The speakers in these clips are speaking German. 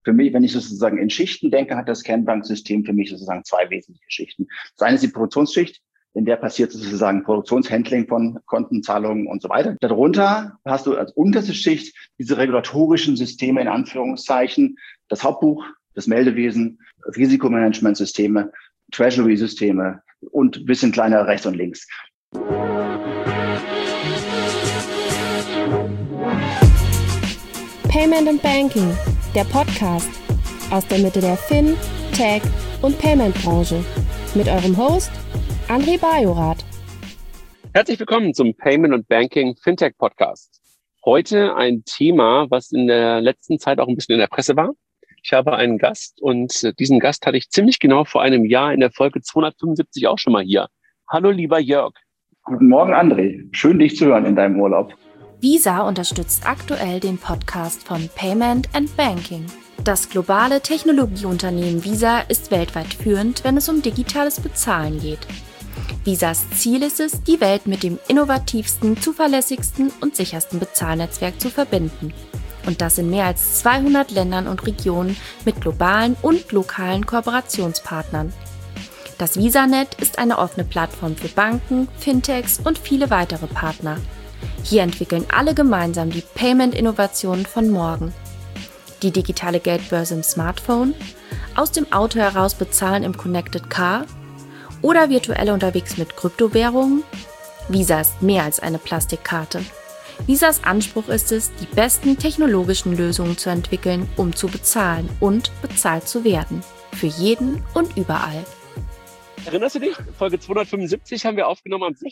Für mich, wenn ich sozusagen in Schichten denke, hat das Kernbanksystem für mich sozusagen zwei wesentliche Schichten. Das eine ist die Produktionsschicht, in der passiert sozusagen Produktionshandling von Konten, Zahlungen und so weiter. Darunter hast du als unterste Schicht diese regulatorischen Systeme in Anführungszeichen, das Hauptbuch, das Meldewesen, Risikomanagementsysteme, Treasury-Systeme und ein bisschen kleiner rechts und links. Payment and Banking, der Podcast aus der Mitte der Fin-, Tech- und Payment-Branche mit eurem Host André Bajorath. Herzlich willkommen zum Payment and Banking Fintech Podcast. Heute ein Thema, was in der letzten Zeit auch ein bisschen in der Presse war. Ich habe einen Gast und diesen Gast hatte ich ziemlich genau vor einem Jahr in der Folge 275 auch schon mal hier. Hallo lieber Jörg. Guten Morgen André, schön dich zu hören in deinem Urlaub. Visa unterstützt aktuell den Podcast von Payment and Banking. Das globale Technologieunternehmen Visa ist weltweit führend, wenn es um digitales Bezahlen geht. Visas Ziel ist es, die Welt mit dem innovativsten, zuverlässigsten und sichersten Bezahlnetzwerk zu verbinden. Und das in mehr als 200 Ländern und Regionen mit globalen und lokalen Kooperationspartnern. Das VisaNet ist eine offene Plattform für Banken, Fintechs und viele weitere Partner. Hier entwickeln alle gemeinsam die Payment-Innovationen von morgen. Die digitale Geldbörse im Smartphone, aus dem Auto heraus bezahlen im Connected Car oder virtuell unterwegs mit Kryptowährungen. Visa ist mehr als eine Plastikkarte. Visas Anspruch ist es, die besten technologischen Lösungen zu entwickeln, um zu bezahlen und bezahlt zu werden. Für jeden und überall. Erinnerst du dich? Folge 275 haben wir aufgenommen am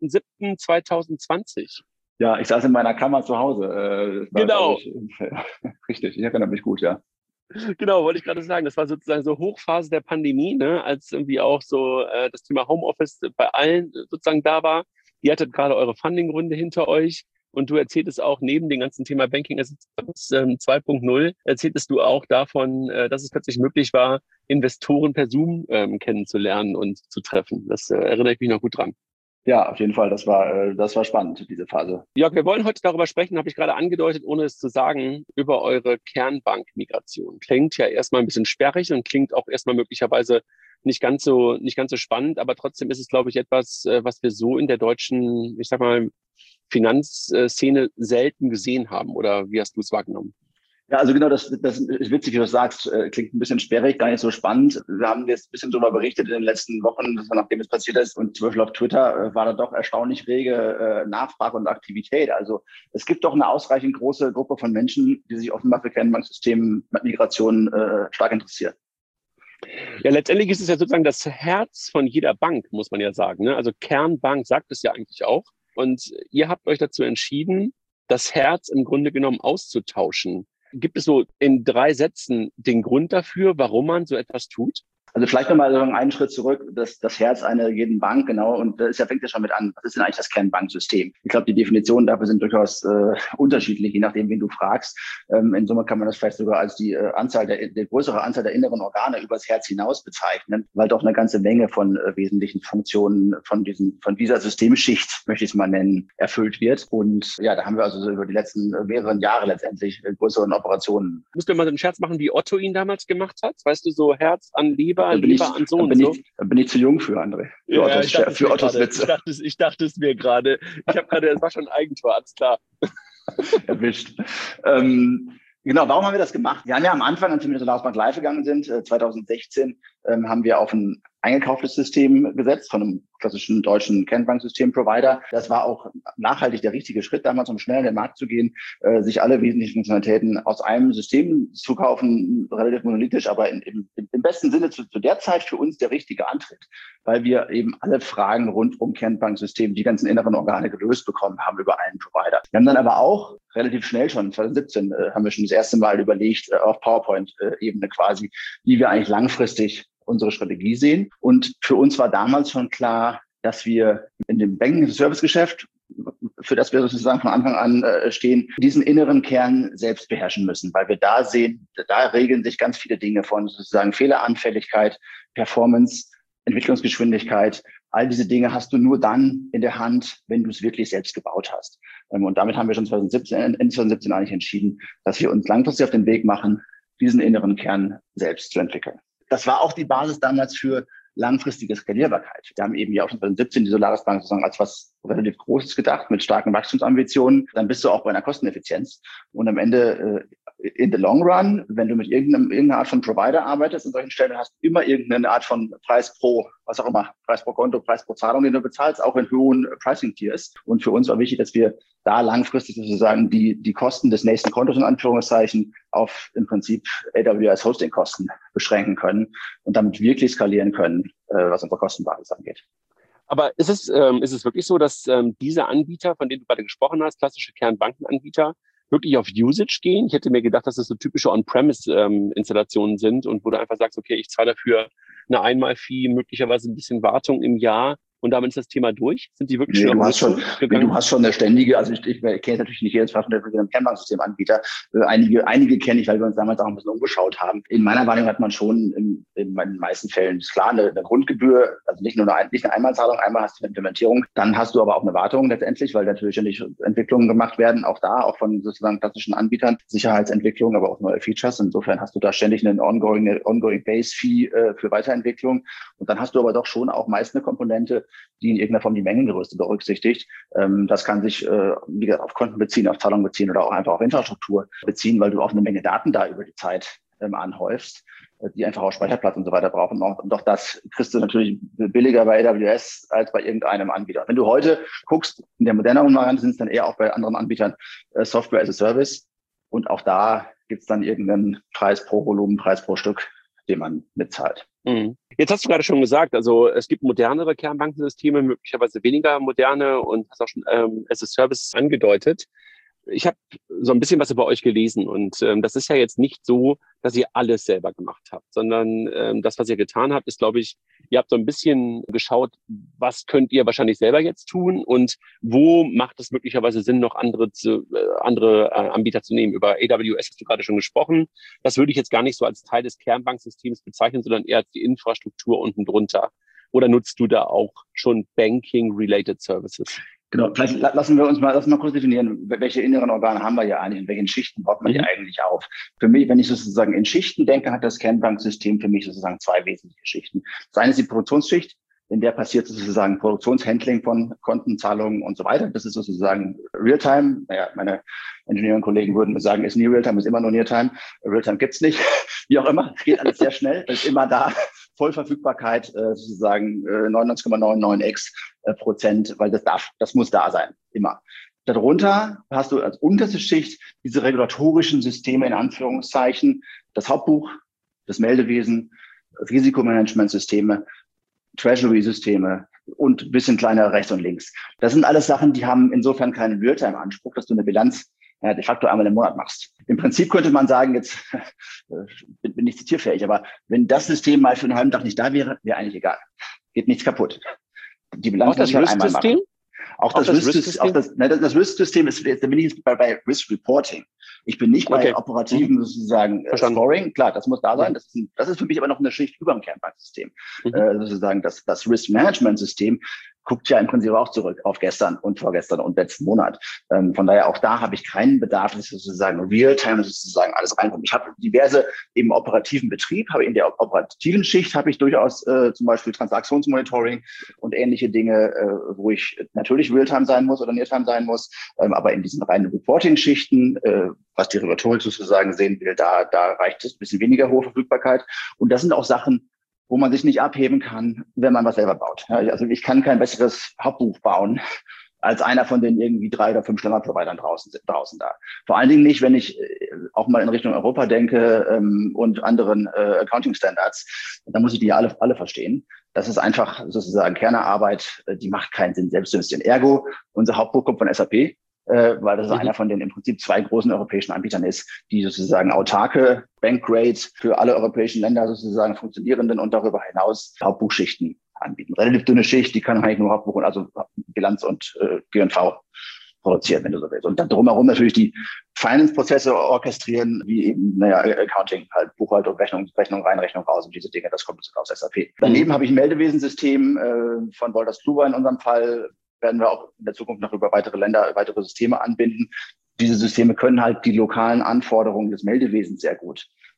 16.07.2020. Ja, ich saß in meiner Kammer zu Hause. Genau. Richtig, ich erinnere mich gut, ja. Genau, wollte ich gerade sagen. Das war sozusagen so Hochphase der Pandemie, ne, als irgendwie auch so das Thema Homeoffice bei allen sozusagen da war. Ihr hattet gerade eure Funding-Runde hinter euch. Und du erzähltest auch neben dem ganzen Thema Banking as a Service 2.0, erzähltest du auch davon, dass es plötzlich möglich war, Investoren per Zoom kennenzulernen und zu treffen. Das erinnere ich mich noch gut dran. Ja, auf jeden Fall. Das war spannend, diese Phase. Jörg, wir wollen heute darüber sprechen, habe ich gerade angedeutet, ohne es zu sagen, über eure Kernbank-Migration. Klingt ja erstmal ein bisschen sperrig und klingt auch erstmal möglicherweise nicht ganz so spannend, aber trotzdem ist es, glaube ich, etwas, was wir so in der deutschen, ich sag mal, Finanzszene selten gesehen haben. Oder wie hast du es wahrgenommen? Ja, also genau, das ist witzig, wie du sagst, klingt ein bisschen sperrig, gar nicht so spannend. Wir haben jetzt ein bisschen darüber berichtet in den letzten Wochen, nachdem es passiert ist. Und zum Beispiel auf Twitter war da doch erstaunlich rege Nachfrage und Aktivität. Also es gibt doch eine ausreichend große Gruppe von Menschen, die sich offenbar für Kernbanksystemen mit Migration stark interessieren. Ja, letztendlich ist es ja sozusagen das Herz von jeder Bank, muss man ja sagen, ne? Also Kernbank sagt es ja eigentlich auch. Und ihr habt euch dazu entschieden, das Herz im Grunde genommen auszutauschen. Gibt es so in 3 Sätzen den Grund dafür, warum man so etwas tut? Also vielleicht nochmal so einen Schritt zurück, das Herz einer jeden Bank, genau, und das fängt ja schon mit an. Was ist denn eigentlich das Kernbanksystem? Ich glaube, die Definitionen dafür sind durchaus unterschiedlich, je nachdem, wen du fragst. In Summe kann man das vielleicht sogar als die größere Anzahl der inneren Organe übers Herz hinaus bezeichnen, weil doch eine ganze Menge von wesentlichen Funktionen von dieser Systemschicht, möchte ich es mal nennen, erfüllt wird. Und ja, da haben wir also so über die letzten mehreren Jahre letztendlich größeren Operationen. Musst du mal so einen Scherz machen, wie Otto ihn damals gemacht hat? Weißt du, so Herz an Leber an so und so. Da bin ich zu jung für, André. Für Ottos Witze. Ich dachte es mir gerade. Es war schon ein Eigentor, alles klar. Erwischt. Genau, warum haben wir das gemacht? Wir haben ja am Anfang, als wir mit der Landesbank live gegangen sind, 2016, haben wir auf ein eingekauftes System gesetzt von einem klassischen deutschen Kernbanksystem-Provider. Das war auch nachhaltig der richtige Schritt, damals um schnell in den Markt zu gehen, sich alle wesentlichen Funktionalitäten aus einem System zu kaufen, relativ monolithisch, aber im besten Sinne zu der Zeit für uns der richtige Antritt, weil wir eben alle Fragen rund um Kernbanksystem, die ganzen inneren Organe gelöst bekommen haben über einen Provider. Wir haben dann aber auch relativ schnell schon, 2017, haben wir schon das erste Mal überlegt, auf PowerPoint-Ebene quasi, wie wir eigentlich langfristig unsere Strategie sehen. Und für uns war damals schon klar, dass wir in dem Banking-Service-Geschäft, für das wir sozusagen von Anfang an stehen, diesen inneren Kern selbst beherrschen müssen, weil wir da sehen, da regeln sich ganz viele Dinge von sozusagen Fehleranfälligkeit, Performance, Entwicklungsgeschwindigkeit. All diese Dinge hast du nur dann in der Hand, wenn du es wirklich selbst gebaut hast. Und damit haben wir schon Ende 2017 eigentlich entschieden, dass wir uns langfristig auf den Weg machen, diesen inneren Kern selbst zu entwickeln. Das war auch die Basis damals für langfristige Skalierbarkeit. Wir haben eben ja auch schon 2017 die Solaris Bank sozusagen als was relativ Großes gedacht, mit starken Wachstumsambitionen. Dann bist du auch bei einer Kosteneffizienz. Und am Ende, in the long run, wenn du mit irgendeiner Art von Provider arbeitest, an solchen Stellen hast du immer irgendeine Art von Preis pro, was auch immer, Preis pro Konto, Preis pro Zahlung, den du bezahlst, auch in hohen Pricing-Tiers. Und für uns war wichtig, dass wir da langfristig sozusagen die Kosten des nächsten Kontos in Anführungszeichen auf im Prinzip AWS-Hosting-Kosten beschränken können und damit wirklich skalieren können, was unsere Kostenbasis angeht. Aber ist es wirklich so, dass diese Anbieter, von denen du gerade gesprochen hast, klassische Kernbankenanbieter, wirklich auf Usage gehen? Ich hätte mir gedacht, dass das so typische On-Premise-Installationen sind und wo du einfach sagst, okay, ich zahle dafür eine Einmal-Fee, möglicherweise ein bisschen Wartung im Jahr und damit ist das Thema durch? Sind die wirklich du hast schon eine ständige, also ich kenne natürlich nicht jedes Fall von einem Kernbanksystem-Anbieter. Einige kenne ich, weil wir uns damals auch ein bisschen umgeschaut haben. In meiner Wahrnehmung hat man schon in den meisten Fällen, ist klar, eine Grundgebühr, also nicht eine Einmalzahlung, einmal hast du eine Implementierung, dann hast du aber auch eine Wartung letztendlich, weil natürlich ständig Entwicklungen gemacht werden, auch von sozusagen klassischen Anbietern, Sicherheitsentwicklung, aber auch neue Features. Insofern hast du da ständig eine ongoing Base-Fee für Weiterentwicklung. Und dann hast du aber doch schon auch meist eine Komponente, die in irgendeiner Form die Mengengröße berücksichtigt. Das kann sich, wie gesagt, auf Konten beziehen, auf Zahlungen beziehen oder auch einfach auf Infrastruktur beziehen, weil du auch eine Menge Daten da über die Zeit anhäufst, die einfach auch Speicherplatz und so weiter brauchen. Und doch das kriegst du natürlich billiger bei AWS als bei irgendeinem Anbieter. Wenn du heute guckst, in der moderneren Variante sind es dann eher auch bei anderen Anbietern Software as a Service. Und auch da gibt es dann irgendeinen Preis pro Volumen, Preis pro Stück, den man mitzahlt. Jetzt hast du gerade schon gesagt, also es gibt modernere Kernbankensysteme, möglicherweise weniger moderne und hast auch schon as a Service angedeutet. Ich habe so ein bisschen was über euch gelesen und das ist ja jetzt nicht so, dass ihr alles selber gemacht habt, sondern das, was ihr getan habt, ist, glaube ich, ihr habt so ein bisschen geschaut, was könnt ihr wahrscheinlich selber jetzt tun und wo macht es möglicherweise Sinn, noch andere Anbieter zu nehmen. Über AWS hast du gerade schon gesprochen. Das würde ich jetzt gar nicht so als Teil des Kernbanksystems bezeichnen, sondern eher als die Infrastruktur unten drunter. Oder nutzt du da auch schon Banking-related Services? Genau, vielleicht lassen wir mal kurz definieren, welche inneren Organe haben wir ja eigentlich, in welchen Schichten baut man die eigentlich auf. Für mich, wenn ich sozusagen in Schichten denke, hat das Kernbanksystem für mich sozusagen zwei wesentliche Schichten. Das eine ist die Produktionsschicht, in der passiert sozusagen Produktionshandling von Konten, Zahlungen und so weiter. Das ist sozusagen Realtime. Naja, meine Engineering-Kollegen würden mir sagen, ist nie Realtime, ist immer nur Neartime. Realtime gibt's nicht. Wie auch immer, es geht alles sehr schnell, ist immer da. Vollverfügbarkeit sozusagen 99,99x%, weil das muss da sein, immer. Darunter hast du als unterste Schicht diese regulatorischen Systeme in Anführungszeichen, das Hauptbuch, das Meldewesen, Risikomanagementsysteme, Treasury-Systeme und ein bisschen kleiner rechts und links. Das sind alles Sachen, die haben insofern keinen Realtime-Anspruch, dass du eine Bilanz de facto einmal im Monat machst. Im Prinzip könnte man sagen, jetzt bin nicht zitierfähig, aber wenn das System mal für einen halben Tag nicht da wäre, wäre eigentlich egal. Geht nichts kaputt. Die Bilanz muss ich halt einmal machen. Auch das Risk-System ist, da bin ich jetzt bei Risk Reporting. Ich bin nicht bei operativen sozusagen Scoring. Klar, das muss da sein. Das ist für mich aber noch eine Schicht über dem Kernbanksystem. Sozusagen das Risk-Management-System guckt ja im Prinzip auch zurück auf gestern und vorgestern und letzten Monat. Von daher auch da habe ich keinen Bedarf, dass sozusagen Real-Time sozusagen alles reinkommt. Ich habe diverse im operativen Betrieb, habe in der operativen Schicht habe ich durchaus zum Beispiel Transaktionsmonitoring und ähnliche Dinge, wo ich natürlich Real-Time sein muss oder Near-Time sein muss, aber in diesen reinen Reporting-Schichten, was die Regulatorik sozusagen sehen will, da reicht es ein bisschen weniger hohe Verfügbarkeit. Und das sind auch Sachen, wo man sich nicht abheben kann, wenn man was selber baut. Ja, also ich kann kein besseres Hauptbuch bauen als einer von den irgendwie 3 oder 5 Standardprovidern draußen da. Vor allen Dingen nicht, wenn ich auch mal in Richtung Europa denke und anderen Accounting-Standards. Da muss ich die ja alle verstehen. Das ist einfach sozusagen Kernearbeit, die macht keinen Sinn, selbst zu investieren. Ergo, unser Hauptbuch kommt von SAP. Weil das einer von den im Prinzip 2 großen europäischen Anbietern ist, die sozusagen autarke Bankgrades für alle europäischen Länder sozusagen funktionierenden und darüber hinaus Hauptbuchschichten anbieten. Relativ dünne Schicht, die kann eigentlich nur Hauptbuch und also Bilanz und G&V produzieren, wenn du so willst. Und dann drumherum natürlich die Finance-Prozesse orchestrieren, wie eben, Accounting, halt Buchhaltung, Rechnung rein, Rechnung raus und diese Dinge, das kommt aus SAP. Daneben habe ich ein Meldewesensystem von Wolters Kluwer in unserem Fall, werden wir auch in der Zukunft noch über weitere Länder, weitere Systeme anbinden. Diese Systeme können halt die lokalen Anforderungen des Meldewesens sehr gut.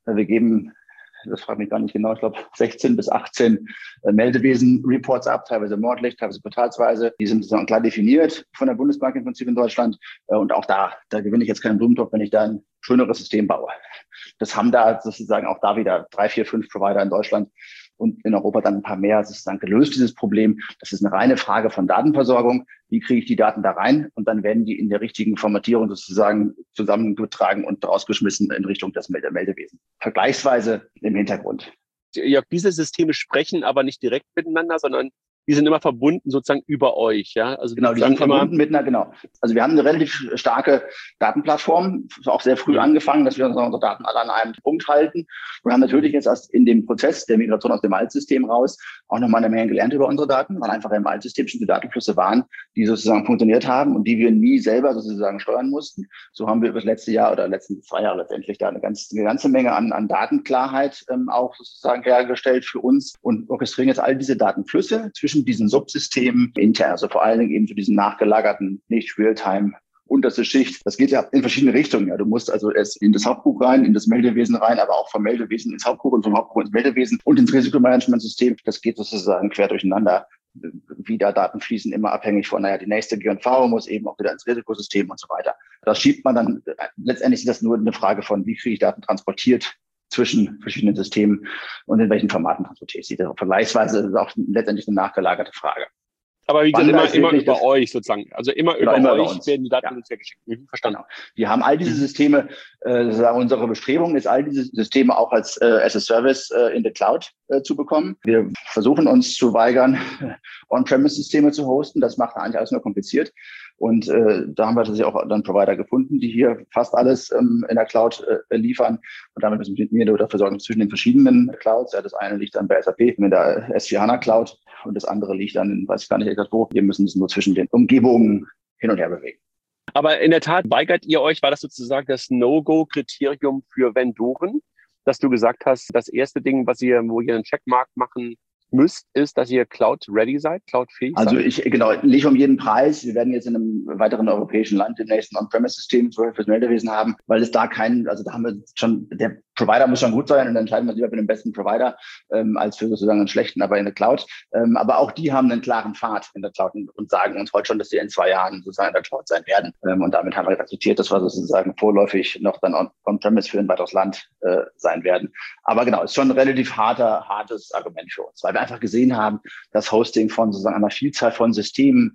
Wir geben, das frage mich gar nicht genau, ich glaube 16 bis 18 Meldewesen-Reports ab, teilweise monatlich, teilweise quartalsweise. Die sind sozusagen klar definiert von der Bundesbank im Prinzip in Deutschland. Und auch da gewinne ich jetzt keinen Blumentopf, wenn ich da ein schöneres System baue. Das haben da sozusagen auch da wieder 3, 4, 5 Provider in Deutschland und in Europa dann ein paar mehr. Es ist dann gelöst, dieses Problem. Das ist eine reine Frage von Datenversorgung. Wie kriege ich die Daten da rein? Und dann werden die in der richtigen Formatierung sozusagen zusammengetragen und rausgeschmissen in Richtung des Meldewesen. Vergleichsweise im Hintergrund. Ja, diese Systeme sprechen aber nicht direkt miteinander, sondern die sind immer verbunden sozusagen über euch, ja? Also genau, die sind verbunden mit einer, genau. Also wir haben eine relativ starke Datenplattform, auch sehr früh angefangen, dass wir unsere Daten alle an einem Punkt halten. Wir haben natürlich jetzt erst in dem Prozess der Migration aus dem Altsystem raus auch nochmal eine Menge gelernt über unsere Daten, weil einfach im Altsystem schon die Datenflüsse waren, die sozusagen funktioniert haben und die wir nie selber sozusagen steuern mussten. So haben wir über das letzte Jahr oder letzten 2 Jahre letztendlich da eine ganze Menge an Datenklarheit auch sozusagen hergestellt für uns und orchestrieren jetzt all diese Datenflüsse zwischen diesen Subsystemen intern, also vor allen Dingen eben zu diesen nachgelagerten, nicht Realtime unterste Schicht. Das geht ja in verschiedene Richtungen. Ja, du musst also erst in das Hauptbuch rein, in das Meldewesen rein, aber auch vom Meldewesen ins Hauptbuch und vom Hauptbuch ins Meldewesen und ins Risikomanagementsystem. Das geht sozusagen quer durcheinander. Wie da Daten fließen, immer abhängig von, die nächste G&V muss eben auch wieder ins Risikosystem und so weiter. Das schiebt man dann, letztendlich ist das nur eine Frage von, wie kriege ich Daten transportiert zwischen verschiedenen Systemen und in welchen Formaten transportiert sie. Vergleichsweise ist es auch letztendlich eine nachgelagerte Frage. Aber wie gesagt, immer über euch sozusagen. Also immer über euch werden die Daten uns geschickt. Verstanden. Genau. Wir haben all diese Systeme, unsere Bestrebung ist, all diese Systeme auch als as a Service in the Cloud zu bekommen. Wir versuchen uns zu weigern, On-Premise-Systeme zu hosten. Das macht eigentlich alles nur kompliziert. Und da haben wir tatsächlich auch dann Provider gefunden, die hier fast alles in der Cloud liefern. Und damit müssen wir dafür sorgen zwischen den verschiedenen Clouds. Ja, das eine liegt dann bei SAP in der S4HANA Cloud und das andere liegt dann in, weiß ich gar nicht exakt wo. Wir müssen es nur zwischen den Umgebungen hin und her bewegen. Aber in der Tat weigert ihr euch, war das sozusagen das No-Go-Kriterium für Vendoren, dass du gesagt hast, das erste Ding, wo ihr einen Checkmark machen müsst, ist, dass ihr Cloud-ready seid, Cloud-fähig seid? Also nicht um jeden Preis. Wir werden jetzt in einem weiteren europäischen Land demnächst ein On-Premise-System fürs Meldewesen haben, weil es da da haben wir schon, der Provider muss schon gut sein und dann entscheiden wir lieber für den besten Provider als für sozusagen einen schlechten, aber in der Cloud. Aber auch die haben einen klaren Pfad in der Cloud und sagen uns heute schon, dass sie in 2 Jahren sozusagen in der Cloud sein werden. Und damit haben wir akzeptiert, dass wir sozusagen vorläufig noch dann On-Premise für ein weiteres Land sein werden. Aber genau, ist schon ein relativ hartes Argument für uns, weil wir einfach gesehen haben, dass Hosting von sozusagen einer Vielzahl von Systemen,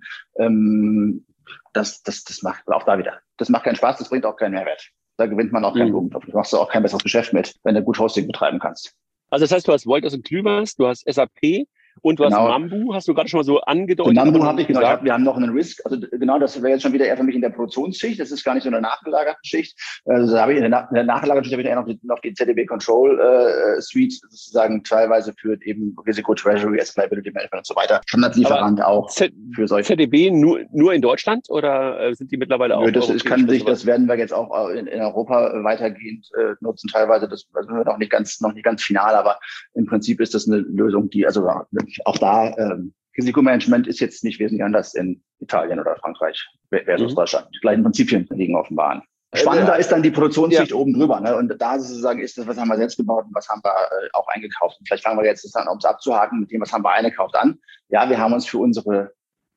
das macht auch da wieder. Das macht keinen Spaß, das bringt auch keinen Mehrwert. Da gewinnt man auch keinen Blumentopf. Da machst du auch kein besseres Geschäft mit, wenn du gut Hosting betreiben kannst. Also das heißt, du hast Wolters und Klüvers, du hast SAP und du hast Mambu, hast du gerade schon mal so angedeutet. Mambu habe ich, genau. Wir haben noch einen Risk. Also genau, das wäre jetzt schon wieder eher für mich in der Produktionsschicht. Das ist gar nicht so eine nachgelagerte Schicht. Also da habe ich in der nachgelagerten Schicht eher noch die ZDB Control Suite sozusagen teilweise für eben Risiko, Treasury, Asset Liability Management und so weiter. Standardlieferant auch für solche. ZDB nur in Deutschland oder sind die mittlerweile auch? Das werden wir jetzt auch in Europa weitergehend nutzen. Teilweise das sind wir noch nicht ganz final, aber im Prinzip ist das eine Lösung, die also auch da, Risikomanagement ist jetzt nicht wesentlich anders in Italien oder Frankreich versus Deutschland. Die gleichen Prinzipien liegen offenbar an. Spannender ist dann die Produktionssicht oben drüber. Ne? Und da sozusagen ist das, was haben wir selbst gebaut und was haben wir auch eingekauft. Und vielleicht fangen wir jetzt an, um es abzuhaken, mit dem, was haben wir eingekauft an. Ja, wir haben uns für unsere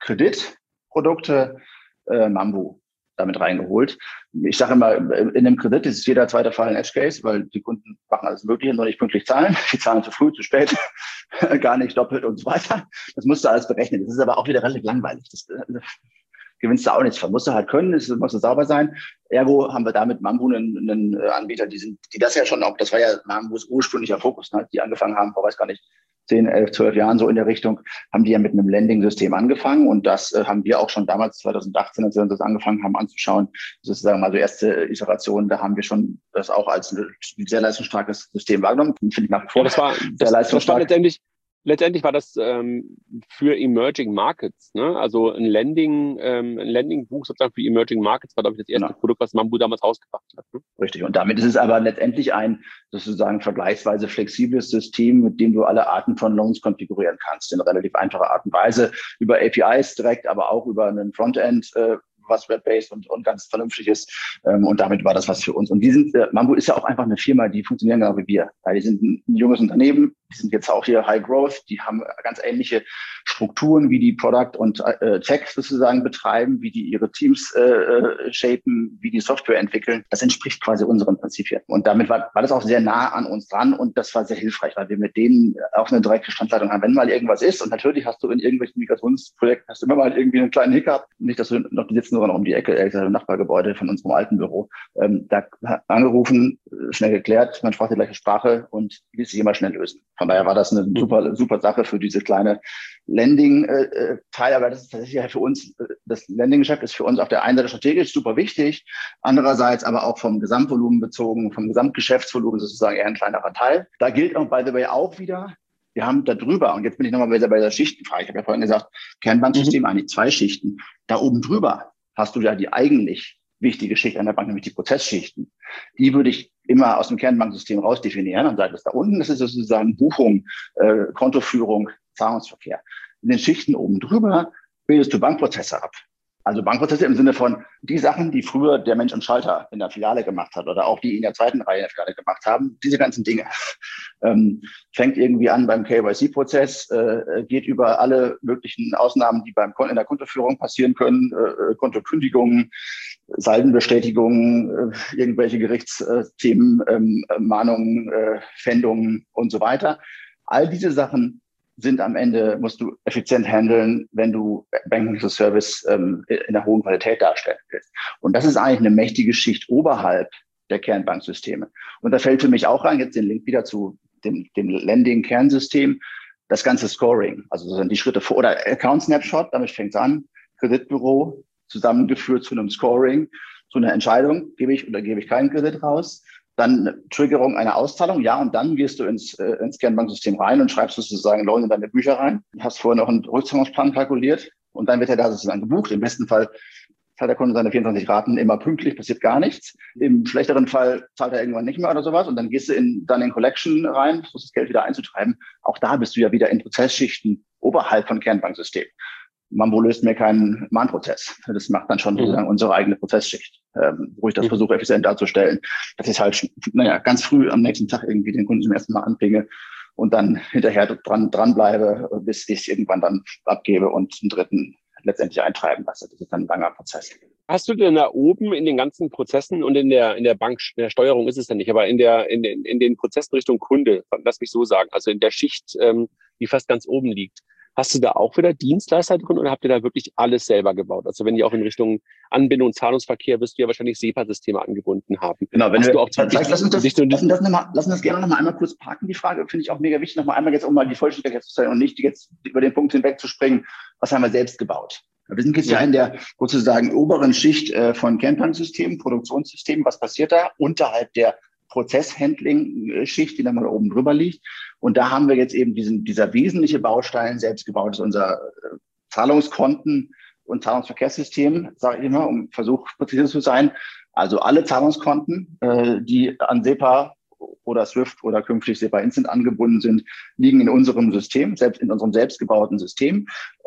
Kreditprodukte Mambu damit reingeholt. Ich sage immer, in einem Kredit ist jeder zweite Fall ein Edge Case, weil die Kunden machen alles Mögliche, nur nicht pünktlich zahlen. Die zahlen zu früh, zu spät, gar nicht doppelt und so weiter. Das musst du alles berechnen. Das ist aber auch wieder relativ langweilig. Das gewinnst du auch nichts von. Musst du halt können, es muss sauber sein. Ergo haben wir da mit Mambu einen Anbieter, die das ja schon auch, das war ja Mambus ursprünglicher Fokus, ne, die angefangen haben, vor weiß gar nicht, 10, 11, 12 Jahren so in der Richtung, haben die ja mit einem Lending-System angefangen und das haben wir auch schon damals 2018, als wir uns das angefangen haben anzuschauen, sozusagen mal so erste Iteration, da haben wir schon das auch als ein sehr leistungsstarkes System wahrgenommen. Finde ich nach wie vor sehr leistungsstark. Letztendlich war das für Emerging Markets, ne? Also ein Lending-Buch sozusagen für Emerging Markets war, glaube ich, das erste Produkt, was Mambu damals rausgebracht hat. Ne? Richtig. Und damit ist es aber letztendlich ein sozusagen vergleichsweise flexibles System, mit dem du alle Arten von Loans konfigurieren kannst, in relativ einfacher Art und Weise, über APIs direkt, aber auch über einen Frontend, was web-based und ganz vernünftig ist. Und damit war das was für uns. Und Mambu ist ja auch einfach eine Firma, die funktionieren genau wie wir. Weil die sind ein junges Unternehmen, die sind jetzt auch hier High Growth, die haben ganz ähnliche Strukturen, wie die Product und Tech sozusagen betreiben, wie die ihre Teams shapen, wie die Software entwickeln. Das entspricht quasi unseren Prinzipien. Und damit war das auch sehr nah an uns dran und das war sehr hilfreich, weil wir mit denen auch eine direkte Standleitung haben, wenn mal irgendwas ist. Und natürlich hast du in irgendwelchen Migrationsprojekten hast du immer mal irgendwie einen kleinen Hiccup. Nicht, dass du noch, die sitzen sogar noch um die Ecke, im Nachbargebäude von unserem alten Büro. Da angerufen, schnell geklärt, man sprach die gleiche Sprache und ließ sich immer schnell lösen. Von daher war das eine super Sache für diese kleine Lending-Teil, aber das ist tatsächlich halt für uns, das Lending-Geschäft ist für uns auf der einen Seite strategisch super wichtig, andererseits aber auch vom Gesamtvolumen bezogen, vom Gesamtgeschäftsvolumen sozusagen eher ein kleinerer Teil. Da gilt auch, by the way, auch wieder, wir haben da drüber, und jetzt bin ich nochmal bei der Schichtenfrage, ich habe ja vorhin gesagt, Kernbanksystem eigentlich 2 Schichten. Da oben drüber hast du ja die eigentlich wichtige Schicht an der Bank, nämlich die Prozessschichten. Die würde ich immer aus dem Kernbanksystem rausdefinieren und sage, das da unten, das ist sozusagen Buchung, Kontoführung, Zahlungsverkehr. In den Schichten oben drüber bildest du Bankprozesse ab. Also Bankprozesse im Sinne von die Sachen, die früher der Mensch am Schalter in der Filiale gemacht hat oder auch die in der zweiten Reihe in der Filiale gemacht haben. Diese ganzen Dinge. Fängt irgendwie an beim KYC-Prozess, geht über alle möglichen Ausnahmen, die in der Kontoführung passieren können, Kontokündigungen, Saldenbestätigungen, irgendwelche Gerichtsthemen, Mahnungen, Pfändungen und so weiter. All diese Sachen sind am Ende, musst du effizient handeln, wenn du Banking as a Service in der hohen Qualität darstellen willst. Und das ist eigentlich eine mächtige Schicht oberhalb der Kernbanksysteme. Und da fällt für mich auch rein, jetzt den Link wieder zu dem Lending-Kernsystem, das ganze Scoring, also so die Schritte vor, oder Account Snapshot, damit fängt es an, Kreditbüro, zusammengeführt zu einem Scoring, zu einer Entscheidung, gebe ich oder gebe ich keinen Kredit raus, dann Triggerung einer Auszahlung, ja, und dann gehst du ins Kernbanksystem rein und schreibst sozusagen Lohn in deine Bücher rein, hast vorher noch einen Rückzahlungsplan kalkuliert und dann wird er da sozusagen gebucht. Im besten Fall zahlt der Kunde seine 24 Raten immer pünktlich, passiert gar nichts. Im schlechteren Fall zahlt er irgendwann nicht mehr oder sowas und dann gehst du dann in Collection rein, versuchst das Geld wieder einzutreiben. Auch da bist du ja wieder in Prozessschichten oberhalb von Kernbanksystem. Mambu löst mir keinen Mahnprozess. Das macht dann schon sozusagen unsere eigene Prozessschicht, wo ich das versuche, effizient darzustellen. Das ist halt, ganz früh am nächsten Tag irgendwie den Kunden zum ersten Mal anpinge und dann hinterher dranbleibe, bis ich es irgendwann dann abgebe und einen dritten letztendlich eintreiben lasse. Das ist dann ein langer Prozess. Hast du denn da oben in den ganzen Prozessen und in der Bank, in der Steuerung ist es ja nicht, aber in den Prozessen Richtung Kunde, lass mich so sagen, also in der Schicht, die fast ganz oben liegt, hast du da auch wieder Dienstleister drin oder habt ihr da wirklich alles selber gebaut? Also wenn ihr auch in Richtung Anbindung und Zahlungsverkehr wirst du ja wahrscheinlich SEPA-Systeme angebunden haben. Genau, wenn du du auch lass uns das gerne noch mal einmal kurz parken, die Frage. Finde ich auch mega wichtig, noch mal einmal jetzt, um mal die Vollständigkeit zu stellen und nicht jetzt über den Punkt hinwegzuspringen, was haben wir selbst gebaut. Wir sind jetzt ja in der sozusagen oberen Schicht von Kernbanksystemen, Produktionssystemen. Was passiert da unterhalb der Prozesshandling-Schicht, die dann mal oben drüber liegt? Und da haben wir jetzt eben dieser wesentliche Baustein selbst gebaut, das ist unser Zahlungskonten- und Zahlungsverkehrssystem, sage ich immer, um Versuch präzise zu sein. Also alle Zahlungskonten, die an SEPA oder SWIFT oder künftig SEPA Instant angebunden sind, liegen in unserem System, selbst in unserem selbstgebauten System.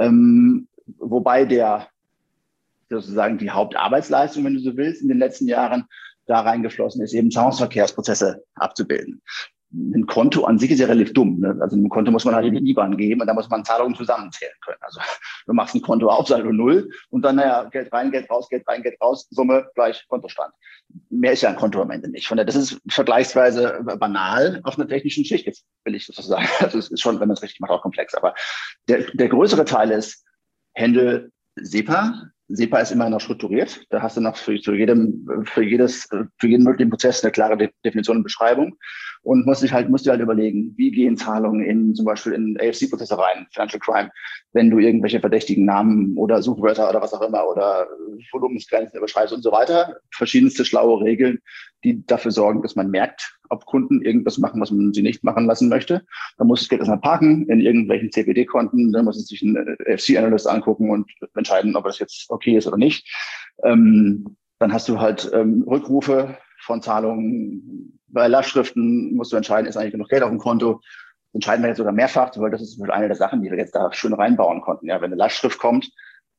Wobei sozusagen die Hauptarbeitsleistung, wenn du so willst, in den letzten Jahren da reingeflossen ist, eben Zahlungsverkehrsprozesse abzubilden. Ein Konto an sich ist ja relativ dumm. Ne? Also ein Konto muss man halt in IBAN geben und da muss man Zahlungen zusammenzählen können. Also du machst ein Konto auf, Saldo 0 und dann, Geld rein, Geld raus, Geld rein, Geld raus, Summe gleich Kontostand. Mehr ist ja ein Konto am Ende nicht. Von daher, das ist vergleichsweise banal auf einer technischen Schicht. Jetzt will ich das sagen. Also es ist schon, wenn man es richtig macht, auch komplex. Aber der größere Teil ist, Handle SEPA. SEPA ist immer noch strukturiert. Da hast du noch für jeden möglichen Prozess eine klare Definition und Beschreibung und musst dir halt überlegen, wie gehen Zahlungen zum Beispiel in AFC-Prozesse rein, Financial Crime, wenn du irgendwelche verdächtigen Namen oder Suchwörter oder was auch immer oder Volumensgrenzen überschreibst und so weiter. Verschiedenste schlaue Regeln, die dafür sorgen, dass man merkt, ob Kunden irgendwas machen, was man sie nicht machen lassen möchte. Dann muss das Geld erstmal parken in irgendwelchen CPD-Konten, dann muss es sich ein AFC-Analyst angucken und entscheiden, ob das jetzt okay ist oder nicht. Dann hast du halt Rückrufe von Zahlungen. Bei Lastschriften musst du entscheiden, ist eigentlich genug Geld auf dem Konto. Das entscheiden wir jetzt sogar mehrfach, weil das ist eine der Sachen, die wir jetzt da schön reinbauen konnten. Ja, wenn eine Lastschrift kommt,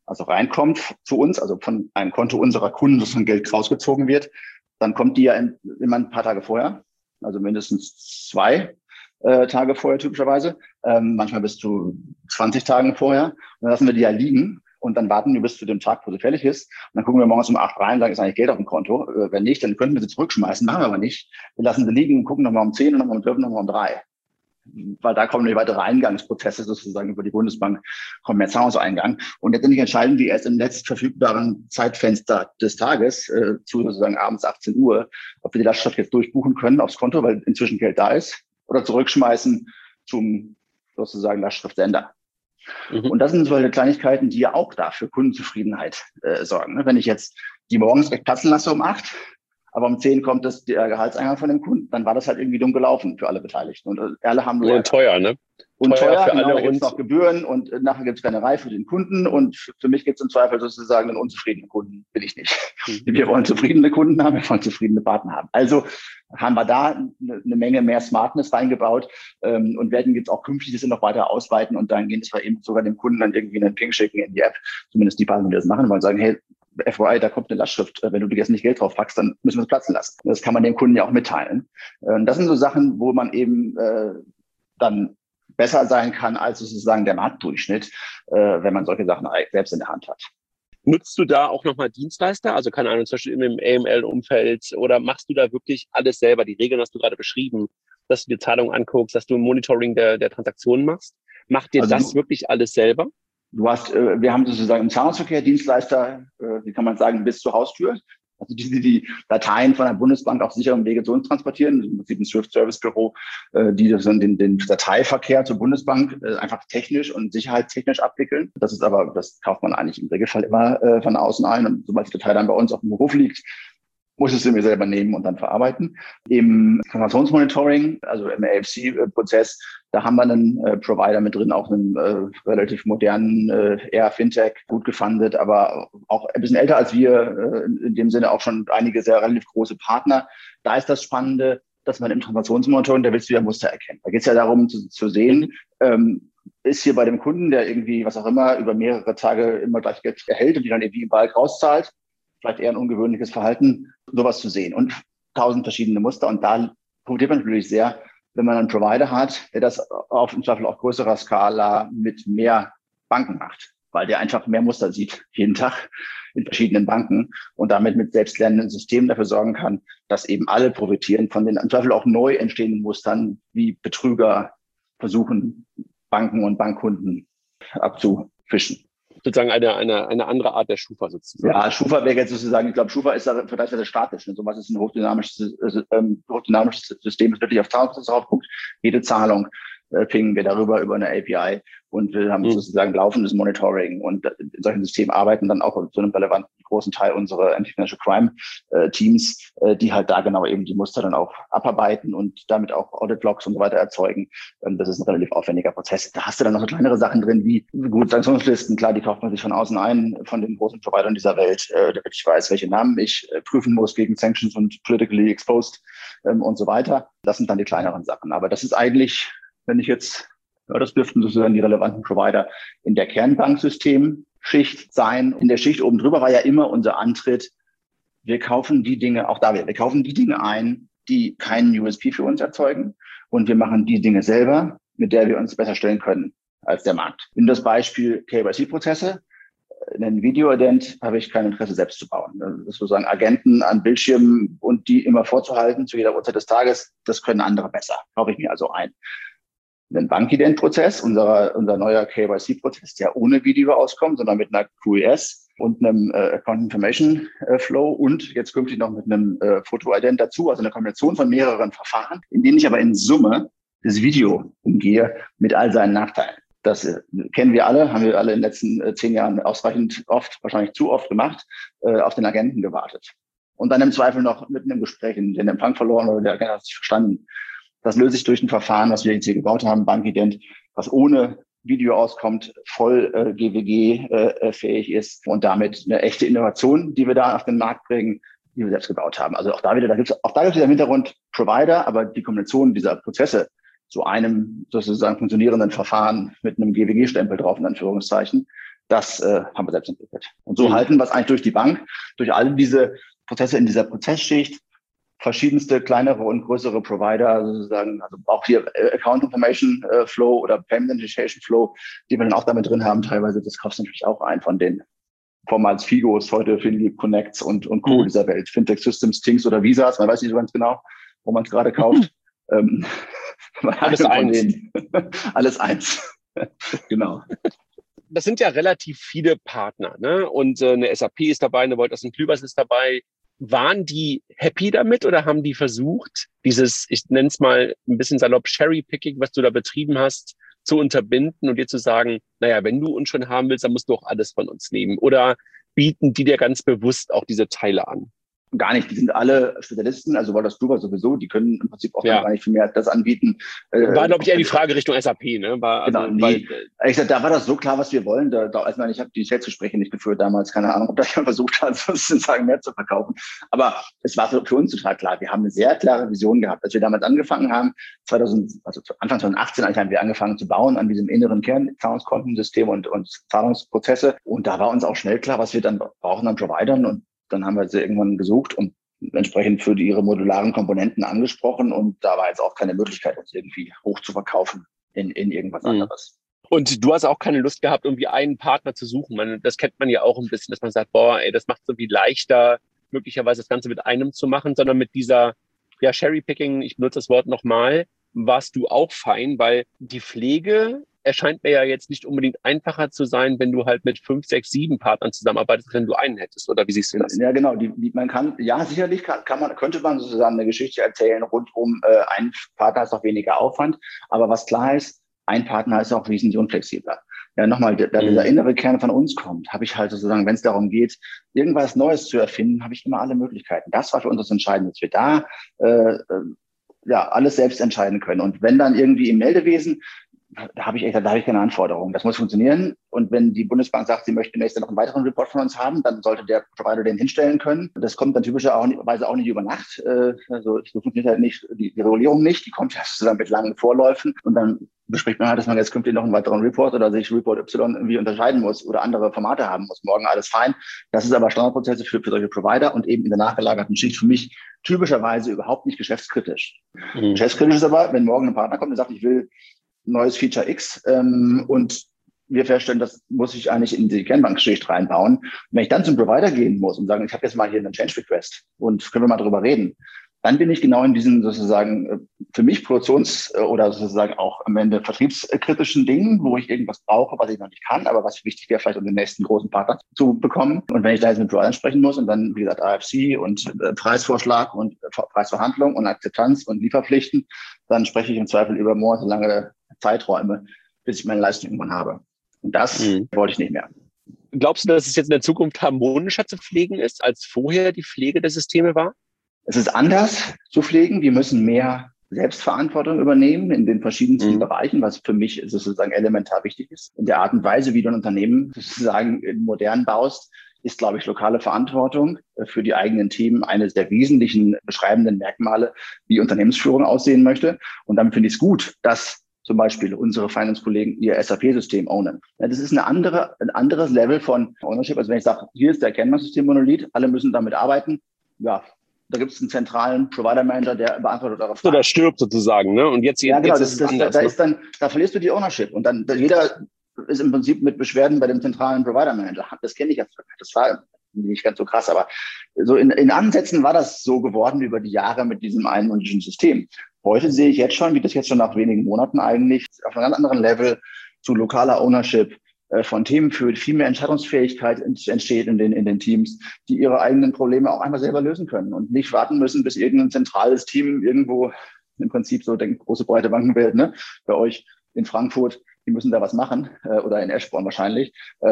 also reinkommt zu uns, also von einem Konto unserer Kunden, dass ein Geld rausgezogen wird, dann kommt die ja immer ein paar Tage vorher, also mindestens 2 Tage vorher typischerweise, manchmal bis zu 20 Tagen vorher. Und dann lassen wir die ja liegen und dann warten wir bis zu dem Tag, wo sie fertig ist. Und dann gucken wir morgens um 8 rein und sagen, ist eigentlich Geld auf dem Konto? Wenn nicht, dann könnten wir sie zurückschmeißen, machen wir aber nicht. Wir lassen sie liegen, gucken nochmal um 10 und nochmal um 12 und nochmal um 3. Weil da kommen weitere Eingangsprozesse sozusagen über die Bundesbank Kommerzhauseingang. Und letztendlich entscheiden wir erst im letzt verfügbaren Zeitfenster des Tages, zu sozusagen abends 18 Uhr, ob wir die Lastschrift jetzt durchbuchen können aufs Konto, weil inzwischen Geld da ist, oder zurückschmeißen zum sozusagen Lastschriftsender. Und das sind solche Kleinigkeiten, die ja auch da für Kundenzufriedenheit sorgen. Wenn ich jetzt die morgens direkt platzen lasse um 8, aber um 10 kommt der Gehaltseingang von dem Kunden, dann war das halt irgendwie dumm gelaufen für alle Beteiligten. Und alle haben nur teuer, ne? Und teuer für genau, alle. Da gibt es noch Gebühren und nachher gibt es Rennerei für den Kunden. Und für mich gibt es im Zweifel sozusagen einen unzufriedenen Kunden, will ich nicht. Wir wollen zufriedene Kunden haben, wir wollen zufriedene Partner haben. Also haben wir da eine Menge mehr Smartness reingebaut und werden jetzt auch künftig das noch weiter ausweiten und dann gehen wir eben sogar dem Kunden dann irgendwie einen Ping schicken in die App, zumindest die Partner, die das machen, wollen sagen, hey, FYI, da kommt eine Lastschrift. Wenn du jetzt nicht Geld drauf packst, dann müssen wir es platzen lassen. Das kann man dem Kunden ja auch mitteilen. Das sind so Sachen, wo man eben dann besser sein kann als sozusagen der Marktdurchschnitt, wenn man solche Sachen selbst in der Hand hat. Nutzt du da auch nochmal Dienstleister? Also keine Ahnung, zum Beispiel im AML-Umfeld, oder machst du da wirklich alles selber? Die Regeln hast du gerade beschrieben, dass du dir Zahlungen anguckst, dass du ein Monitoring der Transaktionen machst. Macht dir das wirklich alles selber? Wir haben sozusagen im Zahlungsverkehr Dienstleister, wie kann man sagen, bis zur Haustür. Also die Dateien von der Bundesbank auf sicherem Wege zu uns transportieren. Im Prinzip ein Swift-Service-Büro, die den Dateiverkehr zur Bundesbank einfach technisch und sicherheitstechnisch abwickeln. Das kauft man eigentlich im Regelfall immer von außen ein. Und sobald die Datei dann bei uns auf dem Hof liegt, muss es mir selber nehmen und dann verarbeiten. Im Transaktionsmonitoring, also im AFC-Prozess, da haben wir einen Provider mit drin, auch einen relativ modernen, eher Fintech, gut gefundet, aber auch ein bisschen älter als wir, in dem Sinne auch schon einige sehr relativ große Partner. Da ist das Spannende, dass man im Transaktionsmonitoring, da willst du ja Muster erkennen. Da geht es ja darum zu sehen, ist hier bei dem Kunden, der irgendwie, was auch immer, über mehrere Tage immer gleich Geld erhält und die dann irgendwie im Balk rauszahlt, vielleicht eher ein ungewöhnliches Verhalten, sowas zu sehen und 1000 verschiedene Muster. Und da profitiert man natürlich sehr, wenn man einen Provider hat, der das im Zweifel auf größerer Skala mit mehr Banken macht, weil der einfach mehr Muster sieht jeden Tag in verschiedenen Banken und damit mit selbstlernenden Systemen dafür sorgen kann, dass eben alle profitieren von den im Zweifel auch neu entstehenden Mustern, wie Betrüger versuchen, Banken und Bankkunden abzufischen. Sozusagen eine andere Art der Schufa sozusagen. Ja, Schufa wäre jetzt sozusagen, ich glaube, Schufa ist da vergleichsweise statisch. Ne? Sowas ist ein hochdynamisches System, das wirklich auf Zahlungsprozesse draufguckt. Jede Zahlung pingen wir darüber über eine API und wir haben sozusagen laufendes Monitoring und in solchen Systemen arbeiten dann auch zu einem relevanten großen Teil unserer Anti-Financial Crime Teams, die halt da genau eben die Muster dann auch abarbeiten und damit auch Audit-Logs und so weiter erzeugen. Das ist ein relativ aufwendiger Prozess. Da hast du dann noch so kleinere Sachen drin, wie gut Sanktionslisten. Klar, die kauft man sich von außen ein, von den großen Providern dieser Welt, damit ich weiß, welche Namen ich prüfen muss gegen Sanctions und Politically Exposed und so weiter. Das sind dann die kleineren Sachen. Aber das ist eigentlich, wenn ich jetzt, das dürften sozusagen die relevanten Provider in der Kernbanksystemschicht sein. In der Schicht oben drüber war ja immer unser Antritt, wir kaufen die Dinge, auch da wieder, wir kaufen die Dinge ein, die keinen USP für uns erzeugen und wir machen die Dinge selber, mit der wir uns besser stellen können als der Markt. In das Beispiel KYC-Prozesse, einen Video-Ident habe ich kein Interesse selbst zu bauen. Das ist sozusagen Agenten an Bildschirmen und die immer vorzuhalten zu jeder Uhrzeit des Tages, das können andere besser. Kaufe ich mir also ein. Einen Bankident-Prozess, unser neuer KYC-Prozess, der ohne Video auskommt, sondern mit einer QES und einem Account Information Flow und jetzt künftig noch mit einem Foto-Ident dazu, also eine Kombination von mehreren Verfahren, in denen ich aber in Summe das Video umgehe mit all seinen Nachteilen. Das kennen wir alle, haben wir alle in den letzten 10 Jahren ausreichend oft, wahrscheinlich zu oft gemacht, auf den Agenten gewartet. Und dann im Zweifel noch mitten im Gespräch den Empfang verloren oder der Agent hat sich verstanden. Das löse ich durch ein Verfahren, was wir jetzt hier gebaut haben, Bankident, was ohne Video auskommt, voll GWG-fähig ist und damit eine echte Innovation, die wir da auf den Markt bringen, die wir selbst gebaut haben. Also auch da gibt's wieder im Hintergrund Provider, aber die Kombination dieser Prozesse zu einem sozusagen funktionierenden Verfahren mit einem GWG-Stempel drauf, in Anführungszeichen, Das haben wir selbst entwickelt. Und so halten wir es eigentlich durch die Bank, durch alle diese Prozesse in dieser Prozessschicht, verschiedenste kleinere und größere Provider, sozusagen, also auch hier Account Information Flow oder Payment Initiation Flow, die wir dann auch damit drin haben. Teilweise, das kostet natürlich auch ein von den vormals Figos, heute Finly, Connects und Co. dieser Welt. Fintech Systems, Tings oder Visas, man weiß nicht so ganz genau, wo man es gerade kauft. Alles eins. Alles eins. Genau. Das sind ja relativ viele Partner, ne? Und eine SAP ist dabei, eine Wolters & Kluivers ist dabei. Waren die happy damit oder haben die versucht, dieses, ich nenne es mal ein bisschen salopp, Cherry-Picking, was du da betrieben hast, zu unterbinden und dir zu sagen, naja, wenn du uns schon haben willst, dann musst du auch alles von uns nehmen? Oder bieten die dir ganz bewusst auch diese Teile an? Gar nicht, die sind alle Spezialisten, also Wolters Kluwer sowieso, die können im Prinzip auch gar nicht viel mehr als das anbieten. War, glaube ich, eher die Frage Richtung SAP, ne? Ich sag, da war das so klar, was wir wollen. Ich habe die Sales-Gespräche nicht geführt damals, keine Ahnung, ob da jemand versucht hat, sozusagen mehr zu verkaufen. Aber es war für uns total klar. Wir haben eine sehr klare Vision gehabt. Als wir damals angefangen haben, Anfang 2018 haben wir angefangen zu bauen an diesem inneren Kern, Zahlungskontensystem und Zahlungsprozesse. Und da war uns auch schnell klar, was wir dann brauchen an Providern. Und dann haben wir sie irgendwann gesucht und entsprechend für ihre modularen Komponenten angesprochen. Und da war jetzt auch keine Möglichkeit, uns irgendwie hoch zu verkaufen in irgendwas anderes. Und du hast auch keine Lust gehabt, irgendwie einen Partner zu suchen. Das kennt man ja auch ein bisschen, dass man sagt, das macht es irgendwie leichter, möglicherweise das Ganze mit einem zu machen, sondern mit dieser Cherry-Picking, ich benutze das Wort nochmal, warst du auch fein, weil die Pflege erscheint mir ja jetzt nicht unbedingt einfacher zu sein, wenn du halt mit 5, 6, 7 Partnern zusammenarbeitest, wenn du einen hättest. Oder wie siehst du das? Ja, genau. Sicherlich könnte man sozusagen eine Geschichte erzählen rund um einen Partner ist auch weniger Aufwand. Aber was klar ist, ein Partner ist auch wesentlich unflexibler. Ja, nochmal, da dieser innere Kern von uns kommt, habe ich halt sozusagen, wenn es darum geht, irgendwas Neues zu erfinden, habe ich immer alle Möglichkeiten. Das war für uns das Entscheidende, dass wir da alles selbst entscheiden können. Und wenn dann irgendwie im Meldewesen, da habe ich keine Anforderungen. Das muss funktionieren. Und wenn die Bundesbank sagt, sie möchte demnächst noch einen weiteren Report von uns haben, dann sollte der Provider den hinstellen können. Das kommt dann typischerweise auch nicht über Nacht. Also so funktioniert halt nicht die Regulierung nicht. Die kommt ja sozusagen mit langen Vorläufen. Und dann bespricht man halt, dass man jetzt künftig noch einen weiteren Report oder sich Report Y irgendwie unterscheiden muss oder andere Formate haben muss. Morgen alles fein. Das ist aber Standardprozesse für solche Provider und eben in der nachgelagerten Schicht für mich typischerweise überhaupt nicht geschäftskritisch. Geschäftskritisch ist aber, wenn morgen ein Partner kommt und sagt, ich will neues Feature X und wir feststellen, das muss ich eigentlich in die Kernbankschicht reinbauen. Und wenn ich dann zum Provider gehen muss und sagen, ich habe jetzt mal hier einen Change Request und können wir mal drüber reden, dann bin ich genau in diesen sozusagen für mich Produktions- oder sozusagen auch am Ende vertriebskritischen Dingen, wo ich irgendwas brauche, was ich noch nicht kann, aber was wichtig wäre, vielleicht um den nächsten großen Partner zu bekommen. Und wenn ich da jetzt mit Providern sprechen muss und dann, wie gesagt, AFC und Preisvorschlag und Preisverhandlung und Akzeptanz und Lieferpflichten, dann spreche ich im Zweifel über monatelange Zeiträume, bis ich meine Leistung irgendwann habe. Und das wollte ich nicht mehr. Glaubst du, dass es jetzt in der Zukunft harmonischer zu pflegen ist, als vorher die Pflege der Systeme war? Es ist anders zu pflegen. Wir müssen mehr Selbstverantwortung übernehmen in den verschiedensten Bereichen, was für mich sozusagen elementar wichtig ist. In der Art und Weise, wie du ein Unternehmen sozusagen modern baust, ist, glaube ich, lokale Verantwortung für die eigenen Themen eines der wesentlichen beschreibenden Merkmale, wie Unternehmensführung aussehen möchte. Und damit finde ich es gut, dass zum Beispiel unsere Finance-Kollegen ihr SAP-System ownen. Ja, das ist ein anderes Level von Ownership. Also wenn ich sage, hier ist der Kernbanksystem-Monolith, alle müssen damit arbeiten, ja, da gibt es einen zentralen Provider-Manager, der beantwortet eure Fragen. Oder stirbt sozusagen, ne? Und jetzt ist es anders. Da verlierst du die Ownership. Und dann jeder ist im Prinzip mit Beschwerden bei dem zentralen Provider-Manager. Das kenne ich jetzt. Das war nicht ganz so krass, aber so in Ansätzen war das so geworden über die Jahre mit diesem einmundischen System. Heute sehe ich jetzt schon, wie das jetzt schon nach wenigen Monaten eigentlich auf einem ganz anderen Level zu lokaler Ownership von Themen führt, viel mehr Entscheidungsfähigkeit entsteht in den Teams, die ihre eigenen Probleme auch einmal selber lösen können und nicht warten müssen, bis irgendein zentrales Team irgendwo im Prinzip so denkt, große breite Bankenwelt, ne, bei euch in Frankfurt, die müssen da was machen oder in Eschborn wahrscheinlich.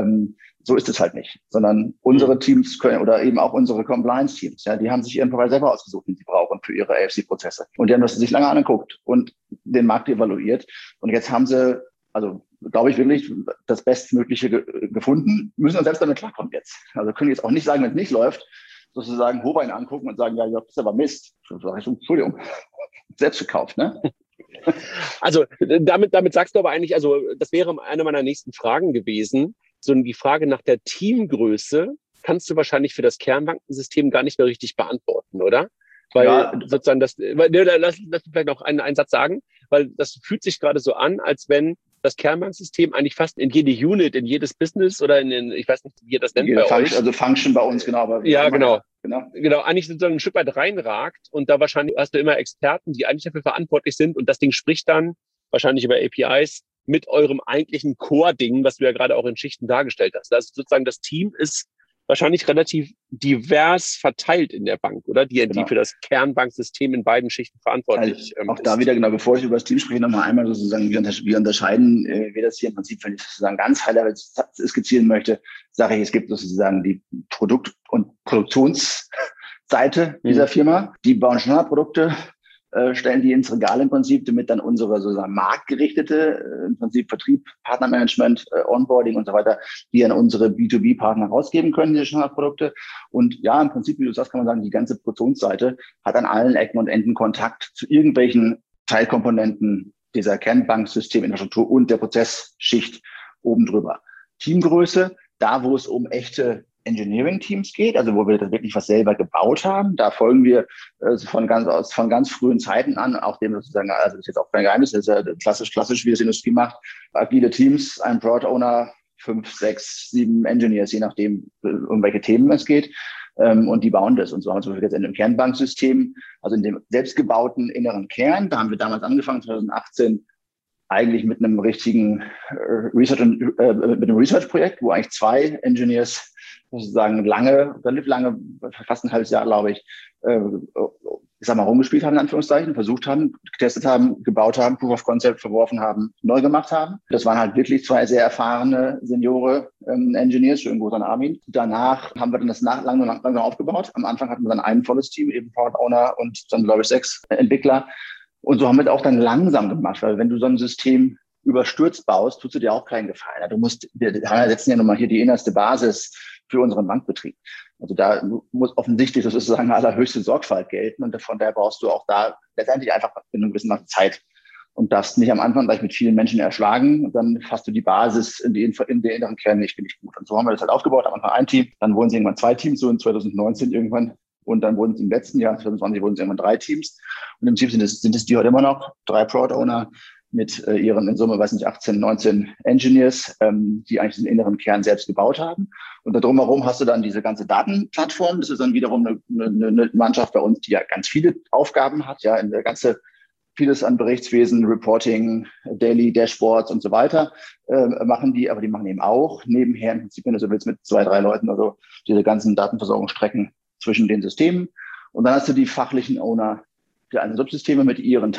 So ist es halt nicht, sondern unsere Teams können oder eben auch unsere Compliance-Teams, ja, die haben sich ihren Provider selber ausgesucht, den sie brauchen für ihre AFC-Prozesse. Und die haben das sich lange angeguckt und den Markt evaluiert. Und jetzt haben sie, also glaube ich wirklich, das Bestmögliche gefunden, müssen uns selbst damit klarkommen jetzt. Also können jetzt auch nicht sagen, wenn es nicht läuft, sozusagen Hochbein angucken und sagen, ja, das ist aber Mist. Entschuldigung, selbst gekauft, ne? Also damit sagst du aber eigentlich, also das wäre eine meiner nächsten Fragen gewesen. so die Frage nach der Teamgröße kannst du wahrscheinlich für das Kernbankensystem gar nicht mehr richtig beantworten, oder? Weil sozusagen lass mich vielleicht noch einen Satz sagen, weil das fühlt sich gerade so an, als wenn das Kernbanksystem eigentlich fast in jede Unit, in jedes Business oder ich weiß nicht, wie ihr das nennt bei euch. Also Function bei uns, genau. Aber genau, eigentlich sozusagen ein Stück weit reinragt und da wahrscheinlich hast du immer Experten, die eigentlich dafür verantwortlich sind und das Ding spricht dann wahrscheinlich über APIs mit eurem eigentlichen Core-Ding, was du ja gerade auch in Schichten dargestellt hast. Also sozusagen das Team ist wahrscheinlich relativ divers verteilt in der Bank, oder? Die für das Kernbanksystem in beiden Schichten verantwortlich auch da wieder, genau, bevor ich über das Team spreche, nochmal einmal sozusagen, wir unterscheiden, wie das hier im Prinzip, wenn ich sozusagen ganz high-level skizzieren möchte, sage ich, es gibt sozusagen die Produkt- und Produktionsseite dieser Firma. Die bauen Standardprodukte, stellen die ins Regal im Prinzip, damit dann unsere sozusagen marktgerichtete, im Prinzip Vertrieb, Partnermanagement, Onboarding und so weiter, die an unsere B2B-Partner rausgeben können, diese Standardprodukte. Und ja, im Prinzip, wie du sagst, kann man sagen, die ganze Produktionsseite hat an allen Ecken und Enden Kontakt zu irgendwelchen Teilkomponenten dieser Kernbanksysteminfrastruktur und der Prozessschicht oben drüber. Teamgröße, da wo es um echte Engineering-Teams geht, also wo wir das wirklich was selber gebaut haben. Da folgen wir von ganz frühen Zeiten an, auch dem sozusagen, also das ist jetzt auch kein Geheimnis, das ist ja klassisch, wie das die Industrie macht. Agile Teams, ein Product Owner, 5, 6, 7 Engineers, je nachdem, um welche Themen es geht. Und die bauen das. Und so haben wir zum Beispiel jetzt in dem Kernbanksystem, also in dem selbstgebauten inneren Kern, da haben wir damals angefangen, 2018, eigentlich mit einem richtigen Research-Projekt, wo eigentlich 2 Engineers sozusagen relativ lange, fast ein halbes Jahr, glaube ich rumgespielt haben, in Anführungszeichen, versucht haben, getestet haben, gebaut haben, Proof of Concept verworfen haben, neu gemacht haben. Das waren halt wirklich 2 sehr erfahrene Seniore-Engineers, schönen Gruß an Armin. Danach haben wir dann das langsam aufgebaut. Am Anfang hatten wir dann ein volles Team, eben Product Owner und dann, glaube ich, 6 Entwickler. Und so haben wir es auch dann langsam gemacht, weil wenn du so ein System überstürzt baust, tust du dir auch keinen Gefallen. Wir setzen ja nochmal hier die innerste Basis für unseren Bankbetrieb. Also da muss offensichtlich sozusagen allerhöchste Sorgfalt gelten und von daher brauchst du auch da letztendlich einfach in einem gewissen Maße Zeit und darfst nicht am Anfang gleich mit vielen Menschen erschlagen und dann hast du die Basis in den inneren Kern nicht gut. Und so haben wir das halt aufgebaut, am Anfang ein Team, dann wurden es irgendwann 2 Teams, so in 2019 irgendwann. Und dann wurden es im letzten Jahr, 2020, wurden es irgendwann 3 Teams. Und im Prinzip sind es die heute immer noch, 3 Product Owner mit ihren in Summe, 18, 19 Engineers, die eigentlich den inneren Kern selbst gebaut haben. Und da drumherum hast du dann diese ganze Datenplattform. Das ist dann wiederum eine Mannschaft bei uns, die ja ganz viele Aufgaben hat, ja, vieles an Berichtswesen, Reporting, Daily Dashboards und so weiter machen die, aber die machen eben auch nebenher, im Prinzip, wenn du so willst, mit 2, 3 Leuten, also diese ganzen Datenversorgungsstrecken zwischen den Systemen. Und dann hast du die fachlichen Owner der einzelnen Subsysteme mit ihren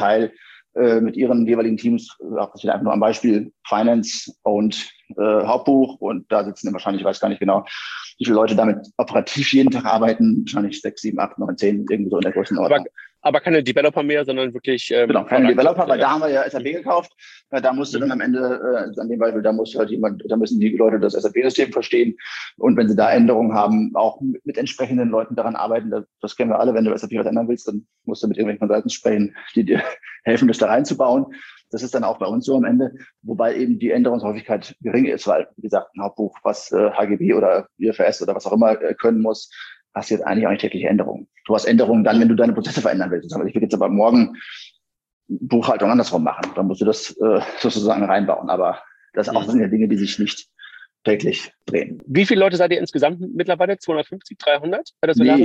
mit ihren jeweiligen Teams, das wird einfach nur am Beispiel Finance und Hauptbuch, und da sitzen dann wahrscheinlich, ich weiß gar nicht genau, wie viele Leute damit operativ jeden Tag arbeiten, wahrscheinlich 6, 7, 8, 9, 10, irgendwie so in der Größenordnung. Aber keine Developer mehr, sondern wirklich genau, keine Developer, weil da haben wir ja SAP gekauft. Da musste dann am Ende, an dem Beispiel, da müssen die Leute das SAP-System verstehen. Und wenn sie da Änderungen haben, auch mit entsprechenden Leuten daran arbeiten. Das kennen wir alle. Wenn du SAP was ändern willst, dann musst du mit irgendwelchen Consultants sprechen, die dir helfen, das da reinzubauen. Das ist dann auch bei uns so am Ende, wobei eben die Änderungshäufigkeit gering ist, weil, wie gesagt, ein Hauptbuch, was HGB oder IFRS oder was auch immer können muss, passiert eigentlich auch nicht tägliche Änderungen. Du hast Änderungen dann, wenn du deine Prozesse verändern willst. Ich will jetzt aber morgen Buchhaltung andersrum machen. Dann musst du das sozusagen reinbauen. Aber das sind ja Dinge, die sich nicht täglich drehen. Wie viele Leute seid ihr insgesamt mittlerweile? 250, 300? Nee,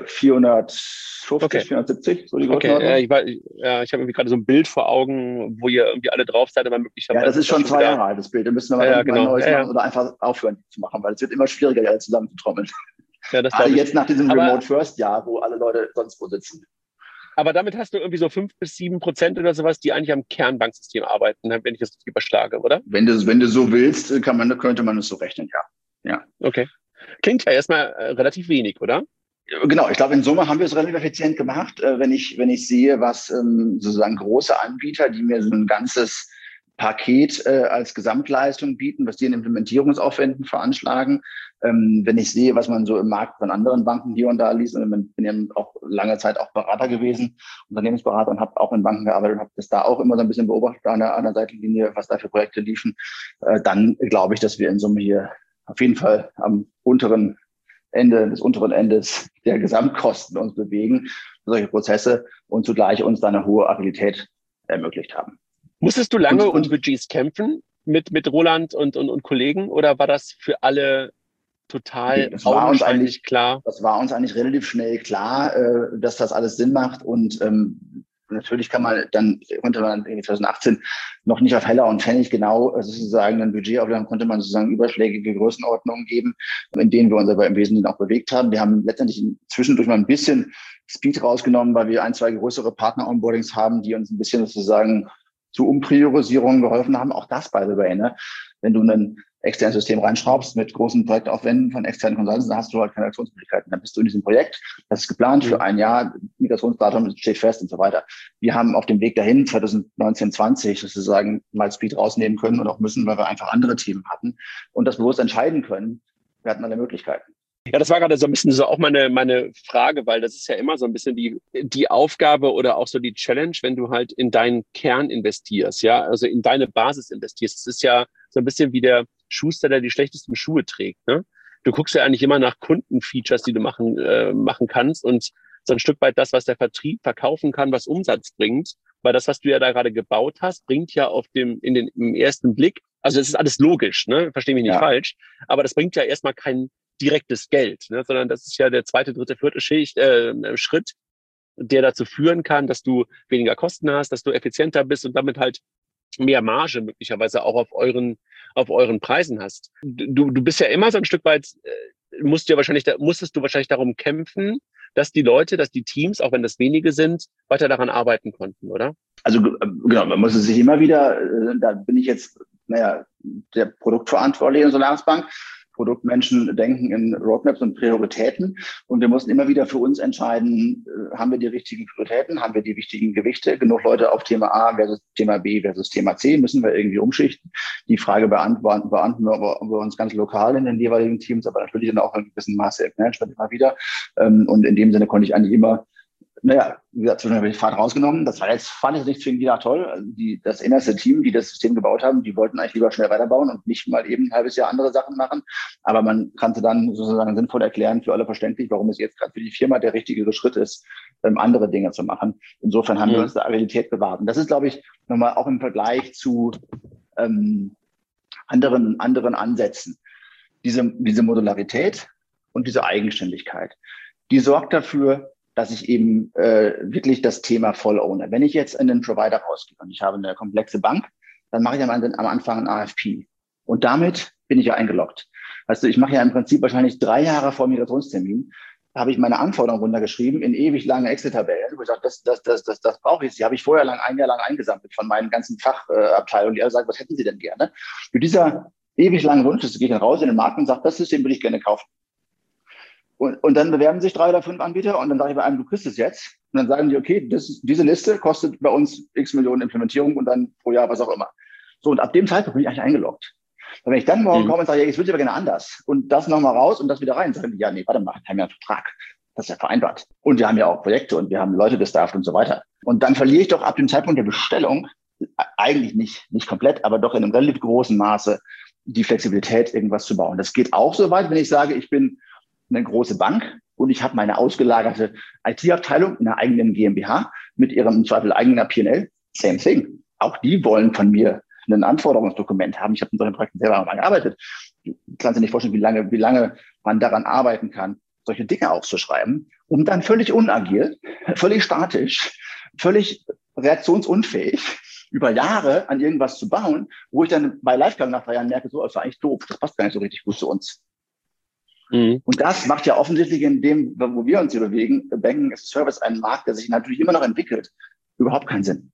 450, okay. 470, so die Größenordnung. Okay, ich habe irgendwie gerade so ein Bild vor Augen, wo ihr irgendwie alle drauf seid, aber möglicherweise... Ja, das ist schon 2 Jahre alt, das Bild. Da müssen wir mal Neues machen oder einfach aufhören zu machen, weil es wird immer schwieriger, alle zusammenzutrommeln. Ja, das jetzt nach diesem Remote-First-Jahr, wo alle Leute sonst wo sitzen. Aber damit hast du irgendwie so 5-7% oder sowas, die eigentlich am Kernbanksystem arbeiten, wenn ich das überschlage, oder? Wenn du so willst, könnte man es so rechnen, ja. Okay. Klingt ja erstmal relativ wenig, oder? Genau, ich glaube, in Summe haben wir es relativ effizient gemacht. Wenn ich sehe, was sozusagen große Anbieter, die mir so ein ganzes Paket als Gesamtleistung bieten, was die in Implementierungsaufwänden veranschlagen. Wenn ich sehe, was man so im Markt von anderen Banken hier und da liest, und ich bin ja auch lange Zeit auch Berater gewesen, Unternehmensberater, und habe auch in Banken gearbeitet und habe das da auch immer so ein bisschen beobachtet an der Seitenlinie, was da für Projekte liefen, dann glaube ich, dass wir in Summe hier auf jeden Fall am unteren Endes der Gesamtkosten uns bewegen, solche Prozesse und zugleich uns dann eine hohe Agilität ermöglicht haben. Musstest du lange um Budgets kämpfen mit Roland und Kollegen oder war das für alle total augenscheinlich klar? Das war uns eigentlich relativ schnell klar, dass das alles Sinn macht und natürlich konnte man in 2018 noch nicht auf Heller und Pfennig genau sozusagen ein Budget auflegen, konnte man sozusagen überschlägige Größenordnungen geben, in denen wir uns aber im Wesentlichen auch bewegt haben. Wir haben letztendlich zwischendurch mal ein bisschen Speed rausgenommen, weil wir 1, 2 größere Partner-Onboardings haben, die uns ein bisschen sozusagen zu Umpriorisierungen geholfen haben. Auch das, by the way, ne? Wenn du ein externes System reinschraubst mit großen Projektaufwänden von externen Consultants, dann hast du halt keine Aktionsmöglichkeiten. Dann bist du in diesem Projekt, das ist geplant für ein Jahr, Migrationsdatum steht fest und so weiter. Wir haben auf dem Weg dahin 2019, 20 sozusagen mal Speed rausnehmen können und auch müssen, weil wir einfach andere Themen hatten und das bewusst entscheiden können. Wir hatten alle Möglichkeiten. Ja, das war gerade so ein bisschen so auch meine Frage, weil das ist ja immer so ein bisschen die Aufgabe oder auch so die Challenge, wenn du halt in deinen Kern investierst, ja, also in deine Basis investierst. Es ist ja so ein bisschen wie der Schuster, der die schlechtesten Schuhe trägt, ne? Du guckst ja eigentlich immer nach Kundenfeatures, die du machen kannst und so ein Stück weit das, was der Vertrieb verkaufen kann, was Umsatz bringt, weil das, was du ja da gerade gebaut hast, bringt ja im ersten Blick, also das ist alles logisch, ne? Versteh mich nicht falsch, aber das bringt ja erstmal kein direktes Geld, ne? Sondern das ist ja der 2., 3., 4. Schritt, der dazu führen kann, dass du weniger Kosten hast, dass du effizienter bist und damit halt mehr Marge möglicherweise auch auf euren Preisen hast. Du bist ja immer so ein Stück weit, musstest du wahrscheinlich darum kämpfen, dass die Teams, auch wenn das wenige sind, weiter daran arbeiten konnten, oder? Also genau, man muss es sich immer wieder, da bin ich jetzt, der Produktverantwortliche in Solaris-Bank. Produktmenschen denken in Roadmaps und Prioritäten und wir mussten immer wieder für uns entscheiden, haben wir die richtigen Prioritäten, haben wir die wichtigen Gewichte, genug Leute auf Thema A versus Thema B versus Thema C, müssen wir irgendwie umschichten. Die Frage beantworten wir uns ganz lokal in den jeweiligen Teams, aber natürlich dann auch in gewissem Maße im Management immer wieder. Und in dem Sinne konnte ich eigentlich immer wie gesagt, zwischendurch habe ich die Fahrt rausgenommen. fand ich nicht zwingend wieder toll. Also das innerste Team, die das System gebaut haben, die wollten eigentlich lieber schnell weiterbauen und nicht mal eben ein halbes Jahr andere Sachen machen. Aber man kannte dann sozusagen sinnvoll erklären, für alle verständlich, warum es jetzt gerade für die Firma der richtigere Schritt ist, andere Dinge zu machen. Insofern haben wir uns der Agilität bewahrt. Und das ist, glaube ich, nochmal auch im Vergleich zu anderen Ansätzen. Diese Modularität und diese Eigenständigkeit, die sorgt dafür, dass ich eben wirklich das Thema voll owne. Wenn ich jetzt in den Provider rausgehe und ich habe eine komplexe Bank, dann mache ich am Anfang ein AFP. Und damit bin ich ja eingeloggt. Also ich mache ja im Prinzip wahrscheinlich 3 Jahre vor Migrationstermin, habe ich meine Anforderungen runtergeschrieben in ewig langen Excel-Tabellen, wo ich sage, das brauche ich. Die habe ich vorher ein Jahr lang eingesammelt von meinen ganzen Fachabteilungen, die alle sagen, was hätten Sie denn gerne? Mit dieser ewig langen Wunschliste gehe ich dann raus in den Markt und sage, das System würde ich gerne kaufen. Und dann bewerben sich 3 oder 5 Anbieter und dann sage ich bei einem, du kriegst es jetzt. Und dann sagen die, okay, diese Liste kostet bei uns x Millionen Implementierung und dann pro Jahr was auch immer. So, und ab dem Zeitpunkt bin ich eigentlich eingeloggt. Und wenn ich dann morgen komme und sage, ja, jetzt will ich aber gerne anders und das nochmal raus und das wieder rein, sagen die, ja, nee, warte mal, wir haben ja einen Vertrag. Das ist ja vereinbart. Und wir haben ja auch Projekte und wir haben Leute gestafft und so weiter. Und dann verliere ich doch ab dem Zeitpunkt der Bestellung, eigentlich nicht komplett, aber doch in einem relativ großen Maße die Flexibilität, irgendwas zu bauen. Das geht auch so weit, wenn ich sage, ich bin eine große Bank und ich habe meine ausgelagerte IT-Abteilung in einer eigenen GmbH mit ihrem im Zweifel eigenen P&L. Same thing. Auch die wollen von mir ein Anforderungsdokument haben. Ich habe in solchen Projekten selber mal gearbeitet. Du kannst dir nicht vorstellen, wie lange man daran arbeiten kann, solche Dinge aufzuschreiben, um dann völlig unagil, völlig statisch, völlig reaktionsunfähig über Jahre an irgendwas zu bauen, wo ich dann bei Livegang nach 3 Jahren merke, so, das war eigentlich doof, das passt gar nicht so richtig gut zu uns. Und das macht ja offensichtlich in dem, wo wir uns hier bewegen, Banking as a Service, einen Markt, der sich natürlich immer noch entwickelt, überhaupt keinen Sinn.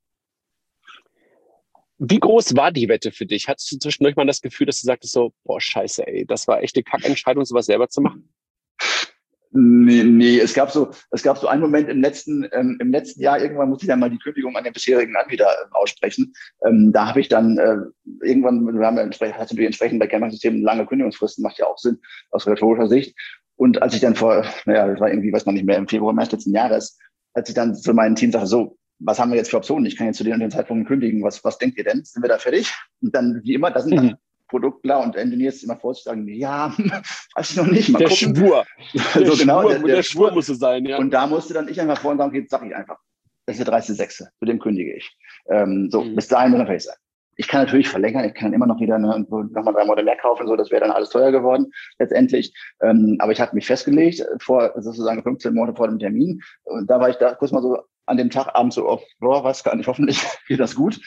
Wie groß war die Wette für dich? Hattest du zwischendurch mal das Gefühl, dass du sagtest so, boah, scheiße, ey, das war echt eine Kackentscheidung, sowas selber zu machen? Nee, es gab so einen Moment im letzten Jahr, irgendwann musste ich dann mal die Kündigung an den bisherigen Anbieter aussprechen. Da habe ich dann irgendwann, hast du die entsprechend bei Kernbanksystemen lange Kündigungsfristen, macht ja auch Sinn aus rhetorischer Sicht. Und als ich dann das war irgendwie, weiß man nicht mehr, im Februar, März letzten Jahres, als ich dann zu meinem Team sagte, so, was haben wir jetzt für Optionen? Ich kann jetzt zu den und den Zeitpunkten kündigen. Was denkt ihr denn? Sind wir da fertig? Und dann, wie immer, das sind dann Produktler und Engineers immer vor sich sagen, ja, weiß ich noch nicht, mal der gucken. Schwur. So genau, der Schwur musste sein, ja. Und da musste dann ich einfach vorhin sagen, okay, sag ich einfach. Das ist der 30.06., zu dem kündige ich. Bis dahin muss er fertig sein. Ich kann natürlich verlängern, ich kann immer noch wieder nochmal 3 Monate mehr kaufen, so, das wäre dann alles teuer geworden, letztendlich. Aber ich hatte mich festgelegt, vor sozusagen 15 Monate vor dem Termin. Und da war ich da kurz mal so an dem Tag abends so, oh, weiß gar nicht, hoffentlich geht das gut.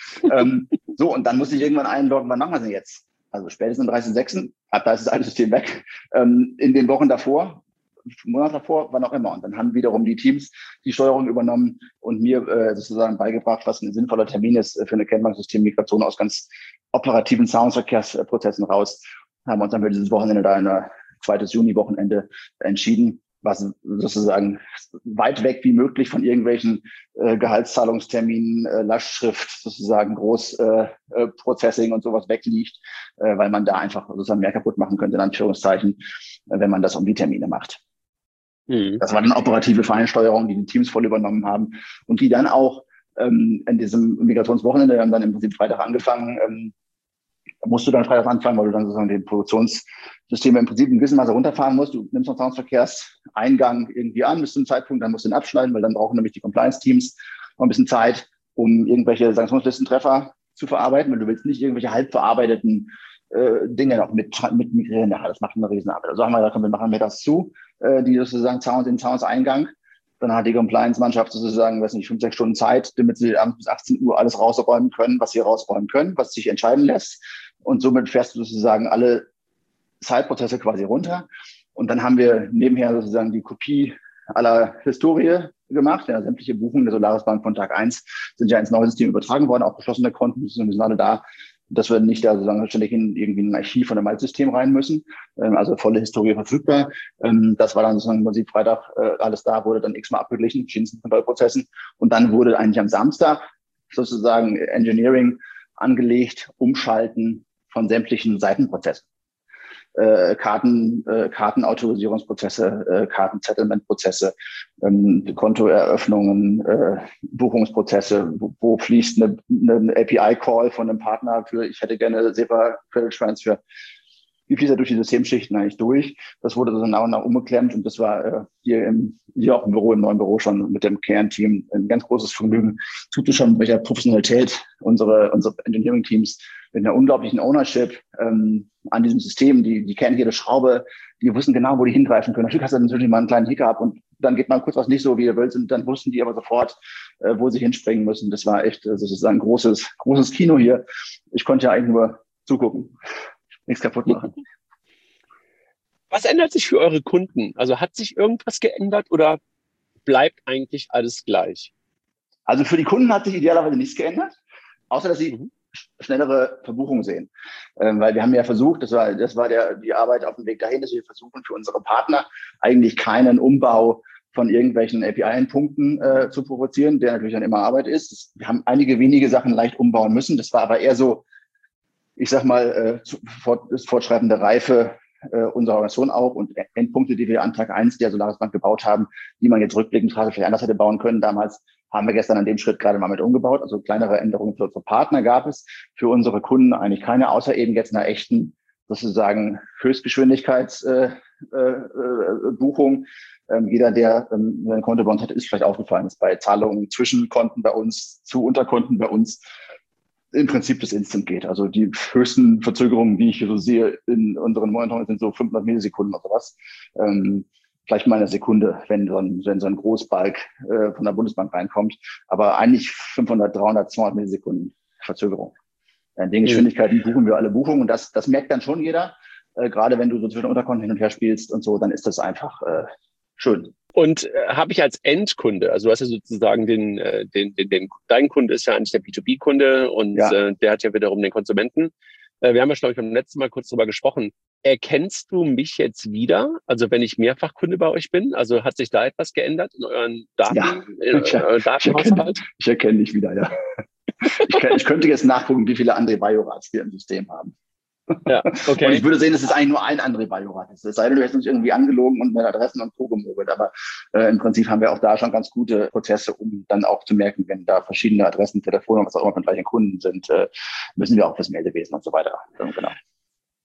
Und dann musste ich irgendwann einloggen, wann machen wir denn jetzt? Also spätestens am 30.06., ab da ist das alte System weg. In den Wochen davor, Monat davor, wann auch immer. Und dann haben wiederum die Teams die Steuerung übernommen und mir sozusagen beigebracht, was ein sinnvoller Termin ist für eine Kennbankssystemmigration aus ganz operativen Zahlungsverkehrsprozessen raus. Haben uns dann für dieses Wochenende da ein zweites Juni-Wochenende entschieden, was sozusagen weit weg wie möglich von irgendwelchen Gehaltszahlungsterminen, Lastschrift, sozusagen Großprocessing und sowas wegliegt, weil man da einfach sozusagen mehr kaputt machen könnte, in Anführungszeichen, wenn man das um die Termine macht. Das war dann operative Feinsteuerung, die Teams voll übernommen haben und die dann auch in diesem Migrationswochenende, wir haben dann im Prinzip Freitag angefangen, musst du dann Freitag anfangen, weil du dann sozusagen die Produktionssysteme im Prinzip in gewissem Maße runterfahren musst. Du nimmst noch Zahlungsverkehrseingang irgendwie an bis zu einem Zeitpunkt, dann musst du ihn abschneiden, weil dann brauchen nämlich die Compliance-Teams noch ein bisschen Zeit, um irgendwelche Sanktionslistentreffer zu verarbeiten, weil du willst nicht irgendwelche halb verarbeiteten Dinge noch mit migrieren. Ja, das macht eine Riesenarbeit. Also haben wir gesagt, wir machen mir das zu, die sozusagen den Zahlungseingang. Dann hat die Compliance-Mannschaft sozusagen, 5-6 Stunden Zeit, damit sie abends bis 18 Uhr alles rausräumen können, was sie rausräumen können, was sich entscheiden lässt. Und somit fährst du sozusagen alle Zeitprozesse quasi runter. Und dann haben wir nebenher sozusagen die Kopie aller Historie gemacht. Ja, sämtliche Buchungen der Solaris Bank von Tag 1 sind ja ins neue System übertragen worden, auch geschlossene Konten, die sind alle da, dass wir nicht da sozusagen ständig in irgendwie ein Archiv von einem Altsystem rein müssen. Also volle Historie verfügbar. Das war dann sozusagen im Prinzip Freitag alles da, wurde dann x-mal abgeglichen, verschiedensten Kontrollprozessen. Und dann wurde eigentlich am Samstag sozusagen Engineering angelegt, Umschalten von sämtlichen Seitenprozessen. Kartenautorisierungsprozesse, Kartensettlementprozesse, Kontoeröffnungen, Buchungsprozesse, wo fließt eine API-Call von einem Partner für, ich hätte gerne SEPA Credit Transfer. Wie fließt er durch die Systemschichten eigentlich durch? Das wurde dann nach und nach umgeklemmt und das war hier auch im neuen Büro schon mit dem Kernteam ein ganz großes Vergnügen. Tut schon, mit welcher Professionalität unsere Engineering-Teams mit einer unglaublichen Ownership an diesem System, die kennen jede Schraube, die wussten genau, wo die hingreifen können. Natürlich hast du natürlich mal einen kleinen Hiccup und dann geht mal kurz was nicht so, wie ihr wollt, und dann wussten die aber sofort, wo sie hinspringen müssen. Das war echt sozusagen großes Kino hier. Ich konnte ja eigentlich nur zugucken, nichts kaputt machen. Was ändert sich für eure Kunden? Also hat sich irgendwas geändert oder bleibt eigentlich alles gleich? Also für die Kunden hat sich idealerweise nichts geändert, außer dass sie schnellere Verbuchungen sehen. Weil wir haben ja versucht, das war die Arbeit auf dem Weg dahin, dass wir versuchen, für unsere Partner eigentlich keinen Umbau von irgendwelchen API-Punkten zu provozieren, der natürlich dann immer Arbeit ist. Wir haben einige wenige Sachen leicht umbauen müssen. Das war aber eher so, ich sag mal, fortschreitende Reife unserer Organisation auch und Endpunkte, die wir an Tag 1 der Solaris Bank gebaut haben, die man jetzt rückblickend vielleicht anders hätte bauen können damals, haben wir gestern an dem Schritt gerade mal mit umgebaut. Also kleinere Änderungen für unsere Partner gab es. Für unsere Kunden eigentlich keine, außer eben jetzt einer echten, sozusagen Höchstgeschwindigkeitsbuchung. Jeder, der ein Konto bei uns hatte, ist vielleicht aufgefallen, dass bei Zahlungen zwischen Konten bei uns, zu Unterkonten bei uns, im Prinzip das Instant geht. Also die höchsten Verzögerungen, die ich hier so sehe in unseren Monitorungen, sind so 500 Millisekunden oder sowas. Vielleicht mal eine Sekunde, wenn so ein Großbalk von der Bundesbank reinkommt. Aber eigentlich 500, 300, 200 Millisekunden Verzögerung. In den Geschwindigkeiten buchen wir alle Buchungen und das merkt dann schon jeder. Gerade wenn du so zwischen Unterkonten hin und her spielst und so, dann ist das einfach schön. Und habe ich als Endkunde, also du hast ja sozusagen dein Kunde ist ja eigentlich der B2B-Kunde und der hat ja wiederum den Konsumenten. Wir haben ja, glaube ich, beim letzten Mal kurz drüber gesprochen. Erkennst du mich jetzt wieder? Also wenn ich Mehrfachkunde bei euch bin? Also hat sich da etwas geändert in euren Datenhaushalt? Ich erkenne dich wieder, ja. Ich könnte jetzt nachgucken, wie viele André Bajorats wir im System haben. Ja, okay. Und ich würde sehen, dass es eigentlich nur ein André Bajorat ist. Es sei denn, du hättest uns irgendwie angelogen und mit Adressen und Co. gemogelt. Aber im Prinzip haben wir auch da schon ganz gute Prozesse, um dann auch zu merken, wenn da verschiedene Adressen, Telefone, was auch immer von gleichen Kunden sind, müssen wir auch fürs Meldewesen und so weiter. Genau.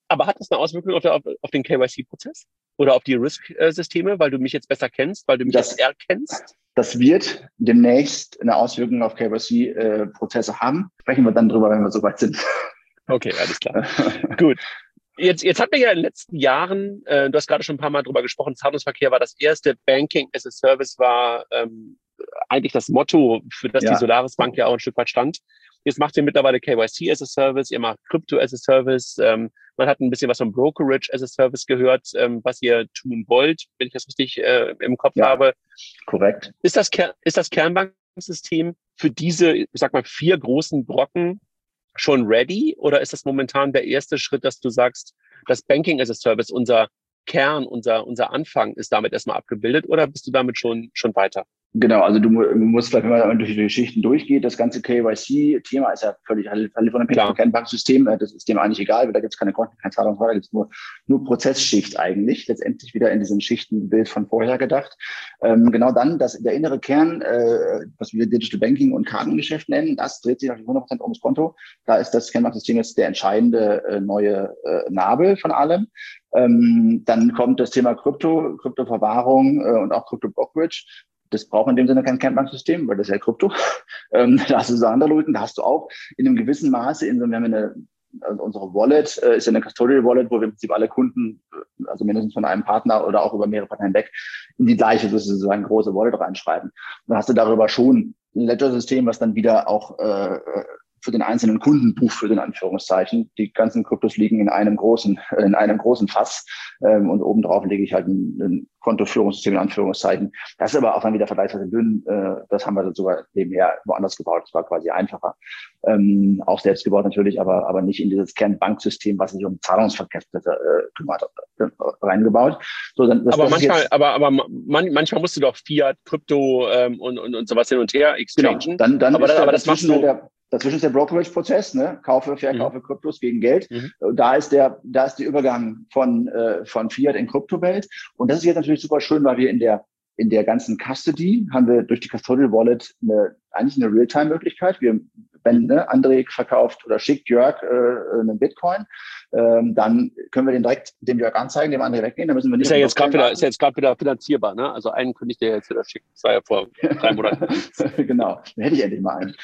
Aber hat das eine Auswirkung auf den KYC-Prozess oder auf die Risk-Systeme, weil du mich jetzt besser kennst, weil du mich jetzt erkennst? Das wird demnächst eine Auswirkung auf KYC-Prozesse haben. Sprechen wir dann drüber, wenn wir soweit sind. Okay, alles klar. Gut. Jetzt hatten wir ja in den letzten Jahren, du hast gerade schon ein paar Mal drüber gesprochen, Zahlungsverkehr war das erste, Banking as a Service war eigentlich das Motto, für das die Solaris Bank ja auch ein Stück weit stand. Jetzt macht ihr mittlerweile KYC as a Service, ihr macht Crypto as a Service, man hat ein bisschen was von Brokerage as a Service gehört, was ihr tun wollt, wenn ich das richtig im Kopf habe. Korrekt. Ist das Kernbankensystem für diese, ich sag mal, 4 großen Brocken schon ready oder ist das momentan der erste Schritt, dass du sagst, das Banking as a Service, unser Kern, unser Anfang ist damit erstmal abgebildet oder bist du damit schon weiter? Genau, also du musst vielleicht, wenn man durch die Geschichten durchgeht, das ganze KYC-Thema ist ja völlig unabhängig vom Kernbanksystem. Das ist dem eigentlich egal, weil da gibt es keine Konten, keine Zahlungsweise, da gibt es nur Prozessschicht eigentlich, letztendlich wieder in diesem Schichtenbild von vorher gedacht. Genau dann, der innere Kern, was wir Digital Banking und Kartengeschäft nennen, das dreht sich auf 100% ums Konto. Da ist das Kernbanksystem jetzt der entscheidende neue Nabel von allem. Dann kommt das Thema Kryptoverwahrung und auch Krypto-Brokerage. Das braucht in dem Sinne kein Kernbanksystem, weil das ist ja Krypto. Da hast du so andere Logiken, da hast du auch in einem gewissen Maße, wir haben unsere Wallet ist ja eine Custodial Wallet, wo wir im Prinzip alle Kunden, also mindestens von einem Partner oder auch über mehrere Partner hinweg, in die gleiche sozusagen große Wallet reinschreiben. Und dann hast du darüber schon ein Ledger-System, was dann wieder auch für den einzelnen Kunden buchführt, in Anführungszeichen. Die ganzen Kryptos liegen in einem großen Fass und obendrauf lege ich halt ein Kontoführungssystem in Anführungszeichen. Das ist aber auch dann wieder vergleichsweise dünn. Das haben wir sogar nebenher woanders gebaut. Das war quasi einfacher. Auch selbst gebaut natürlich, aber nicht in dieses Kernbanksystem, was sich um Zahlungsverkehr kümmert, reingebaut. So, manchmal musst du doch Fiat, Krypto und sowas hin und her exchangen. Genau. Dann aber das machst du. Dazwischen ist der Brokerage-Prozess, ne? Verkaufe Kryptos gegen Geld. Da ist der Übergang von Fiat in Kryptowelt. Und das ist jetzt natürlich super schön, weil wir in der ganzen Custody haben wir durch die Custodial Wallet eigentlich eine Realtime-Möglichkeit. Wenn André verkauft oder schickt Jörg einen Bitcoin, dann können wir den direkt dem Jörg anzeigen, dem André weggehen. Da müssen wir nicht. Ist ja jetzt gerade wieder finanzierbar, ne? Also einen könnte ich dir jetzt wieder schicken. Das war ja vor 3 Monaten. Genau, dann hätte ich endlich mal einen.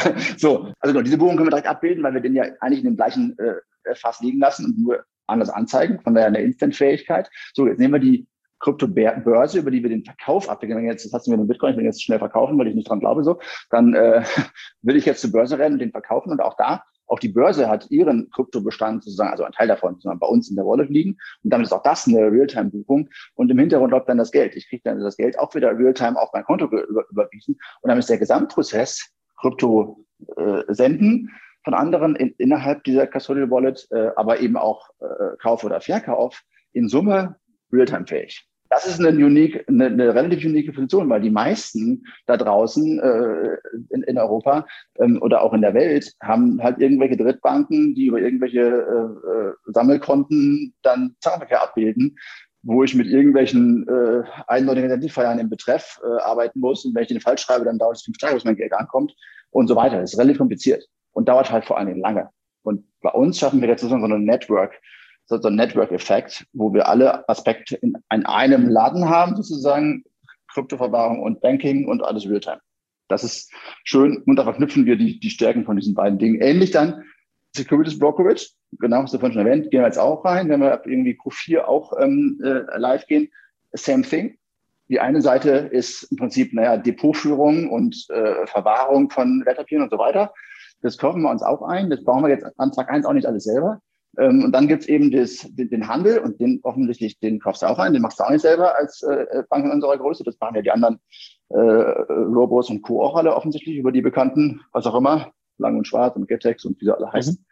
Also diese Buchung können wir direkt abbilden, weil wir den ja eigentlich in dem gleichen Fass liegen lassen und nur anders anzeigen, von daher eine Instant-Fähigkeit. So, jetzt nehmen wir die Kryptobörse, über die wir den Verkauf abwickeln. Jetzt hast du mir einen Bitcoin, ich will jetzt schnell verkaufen, weil ich nicht dran glaube, dann will ich jetzt zur Börse rennen und den verkaufen. Und auch die Börse hat ihren Kryptobestand sozusagen, also ein Teil davon, sozusagen bei uns in der Wallet liegen. Und damit ist auch das eine Realtime-Buchung. Und im Hintergrund läuft dann das Geld. Ich kriege dann das Geld auch wieder Realtime auf mein Konto überwiesen. Und dann ist der Gesamtprozess Krypto senden von anderen innerhalb dieser Custodial Wallet, aber eben auch Kauf oder Verkauf in Summe Realtime-fähig. Das ist eine relativ unique Position, weil die meisten da draußen in Europa oder auch in der Welt haben halt irgendwelche Drittbanken, die über irgendwelche Sammelkonten dann Zahlungsverkehr abbilden, wo ich mit irgendwelchen eindeutigen Identifiern im Betreff arbeiten muss. Und wenn ich den falsch schreibe, dann dauert es 5 Tage, bis mein Geld ankommt und so weiter. Das ist relativ kompliziert und dauert halt vor allen Dingen lange. Und bei uns schaffen wir jetzt sozusagen so ein Network-Effekt, wo wir alle Aspekte in einem Laden haben, sozusagen Kryptoverwahrung und Banking und alles Realtime. Das ist schön und da verknüpfen wir die Stärken von diesen beiden Dingen. Ähnlich dann Securities Brokerage, genau, hast du vorhin schon erwähnt, gehen wir jetzt auch rein, wenn wir irgendwie Q4 auch live gehen, same thing. Die eine Seite ist im Prinzip, Depotführung und Verwahrung von Wertpapieren und so weiter. Das kaufen wir uns auch ein, das brauchen wir jetzt an Tag 1 auch nicht alles selber. Und dann gibt's eben den Handel und den offensichtlich, den kaufst du auch ein, den machst du auch nicht selber als Bank in unserer Größe. Das machen ja die anderen Robos und Co. auch alle offensichtlich über die bekannten, was auch immer, Lang und Schwarz und Getex und wie sie alle heißen.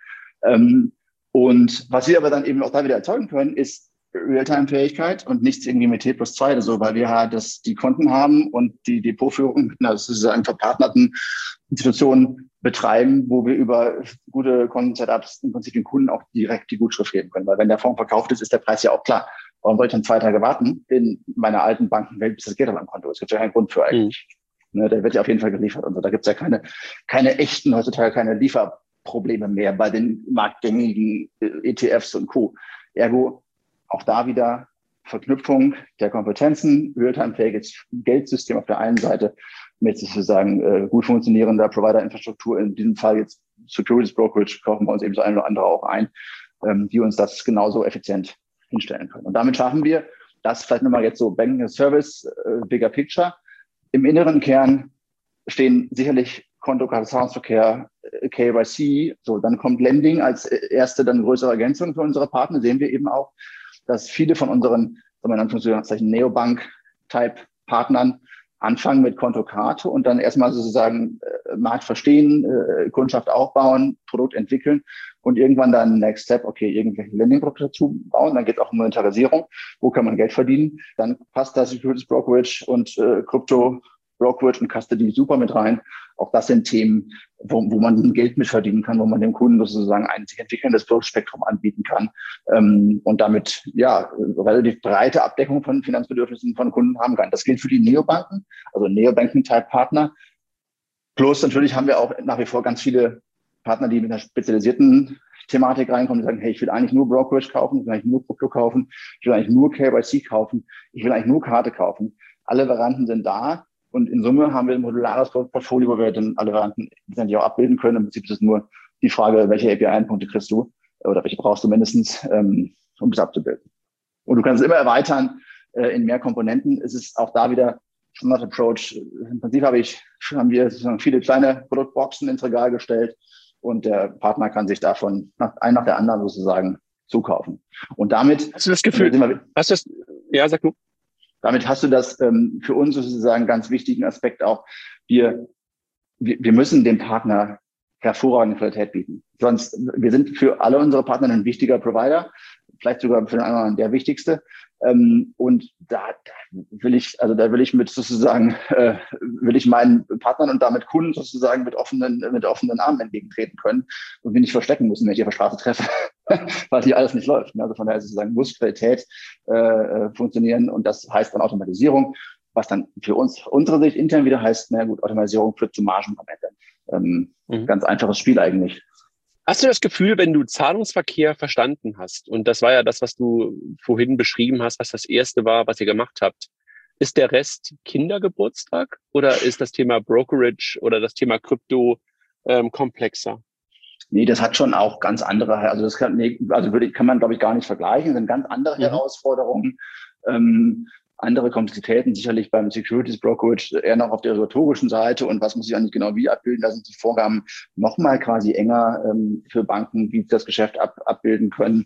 Und was wir aber dann eben auch da wieder erzeugen können, ist Realtime-Fähigkeit und nichts irgendwie mit T+2 oder so, weil wir halt die Konten haben und die Depotführung mit einer sozusagen verpartnerten Institutionen betreiben, wo wir über gute Konten-Setups im Prinzip den Kunden auch direkt die Gutschrift geben können. Weil wenn der Fonds verkauft ist, ist der Preis ja auch klar. Warum soll ich dann 2 Tage warten in meiner alten Bankenwelt, bis das Geld auf meinem Konto ist? Es gibt ja keinen Grund für eigentlich. Der wird ja auf jeden Fall geliefert. Und so. Da gibt es ja keine echten, heutzutage keine Probleme mehr bei den marktgängigen ETFs und Co. Ergo auch da wieder Verknüpfung der Kompetenzen, realtime-fähiges Geldsystem auf der einen Seite mit sozusagen gut funktionierender Provider-Infrastruktur, in diesem Fall jetzt Securities Brokerage, kaufen wir uns eben so ein oder andere auch ein, die uns das genauso effizient hinstellen können. Und damit schaffen wir das vielleicht nochmal jetzt so Banking as Service, bigger picture. Im inneren Kern stehen sicherlich Konto, Zahlungsverkehr, KYC, so, dann kommt Lending als erste, dann größere Ergänzung für unsere Partner. Sehen wir eben auch, dass viele von unseren, sagen wir in Anführungszeichen, Neobank-Type-Partnern anfangen mit Konto-Karte und dann erstmal sozusagen Markt verstehen, Kundschaft aufbauen, Produkt entwickeln und irgendwann dann Next Step, okay, irgendwelche Lending-Produkte dazu bauen. Dann geht es auch um Monetarisierung. Wo kann man Geld verdienen? Dann passt da Securities Brokerage und Krypto Brokerage und Custody super mit rein. Auch das sind Themen, wo man Geld mit verdienen kann, wo man dem Kunden sozusagen ein sich entwickelndes Produktspektrum anbieten kann und damit relativ breite Abdeckung von Finanzbedürfnissen von Kunden haben kann. Das gilt für die Neobanken, also Neobanking-Type-Partner. Plus natürlich haben wir auch nach wie vor ganz viele Partner, die mit einer spezialisierten Thematik reinkommen, die sagen, hey, ich will eigentlich nur Brokerage kaufen, ich will eigentlich nur Krypto kaufen, ich will eigentlich nur KYC kaufen, ich will eigentlich nur Karte kaufen. Alle Varianten sind da. Und in Summe haben wir ein modulares Portfolio, wo wir dann alle Varianten letztendlich auch abbilden können. Im Prinzip ist es nur die Frage, welche API-Endpunkte kriegst du oder welche brauchst du mindestens, um das abzubilden. Und du kannst es immer erweitern in mehr Komponenten. Es ist auch da wieder Standard Approach. Im Prinzip haben wir sozusagen viele kleine Produktboxen ins Regal gestellt und der Partner kann sich davon ein nach der anderen sozusagen zukaufen. Und damit hast du das Gefühl, sag du. Damit hast du das für uns sozusagen ganz wichtigen Aspekt auch. Wir müssen dem Partner hervorragende Qualität bieten. Wir sind für alle unsere Partner ein wichtiger Provider, vielleicht sogar für den anderen der wichtigste. Und da will ich meinen Partnern und damit Kunden sozusagen mit offenen Armen entgegentreten können und wir nicht verstecken müssen, wenn ich auf der Straße treffe, weil hier alles nicht läuft. Also von daher sozusagen muss Qualität funktionieren und das heißt dann Automatisierung, was dann für uns, unsere Sicht intern wieder heißt, na gut, Automatisierung führt zu Margen am Ende. Ganz einfaches Spiel eigentlich. Hast du das Gefühl, wenn du Zahlungsverkehr verstanden hast, und das war ja das, was du vorhin beschrieben hast, was das Erste war, was ihr gemacht habt, ist der Rest Kindergeburtstag oder ist das Thema Brokerage oder das Thema Krypto komplexer? Nee, das hat schon auch ganz andere, also kann man, glaube ich, gar nicht vergleichen, das sind ganz andere Herausforderungen. Andere Komplexitäten, sicherlich beim Securities Brokerage eher noch auf der regulatorischen Seite und was muss ich eigentlich genau wie abbilden, da sind die Vorgaben nochmal quasi enger für Banken, wie das Geschäft abbilden können.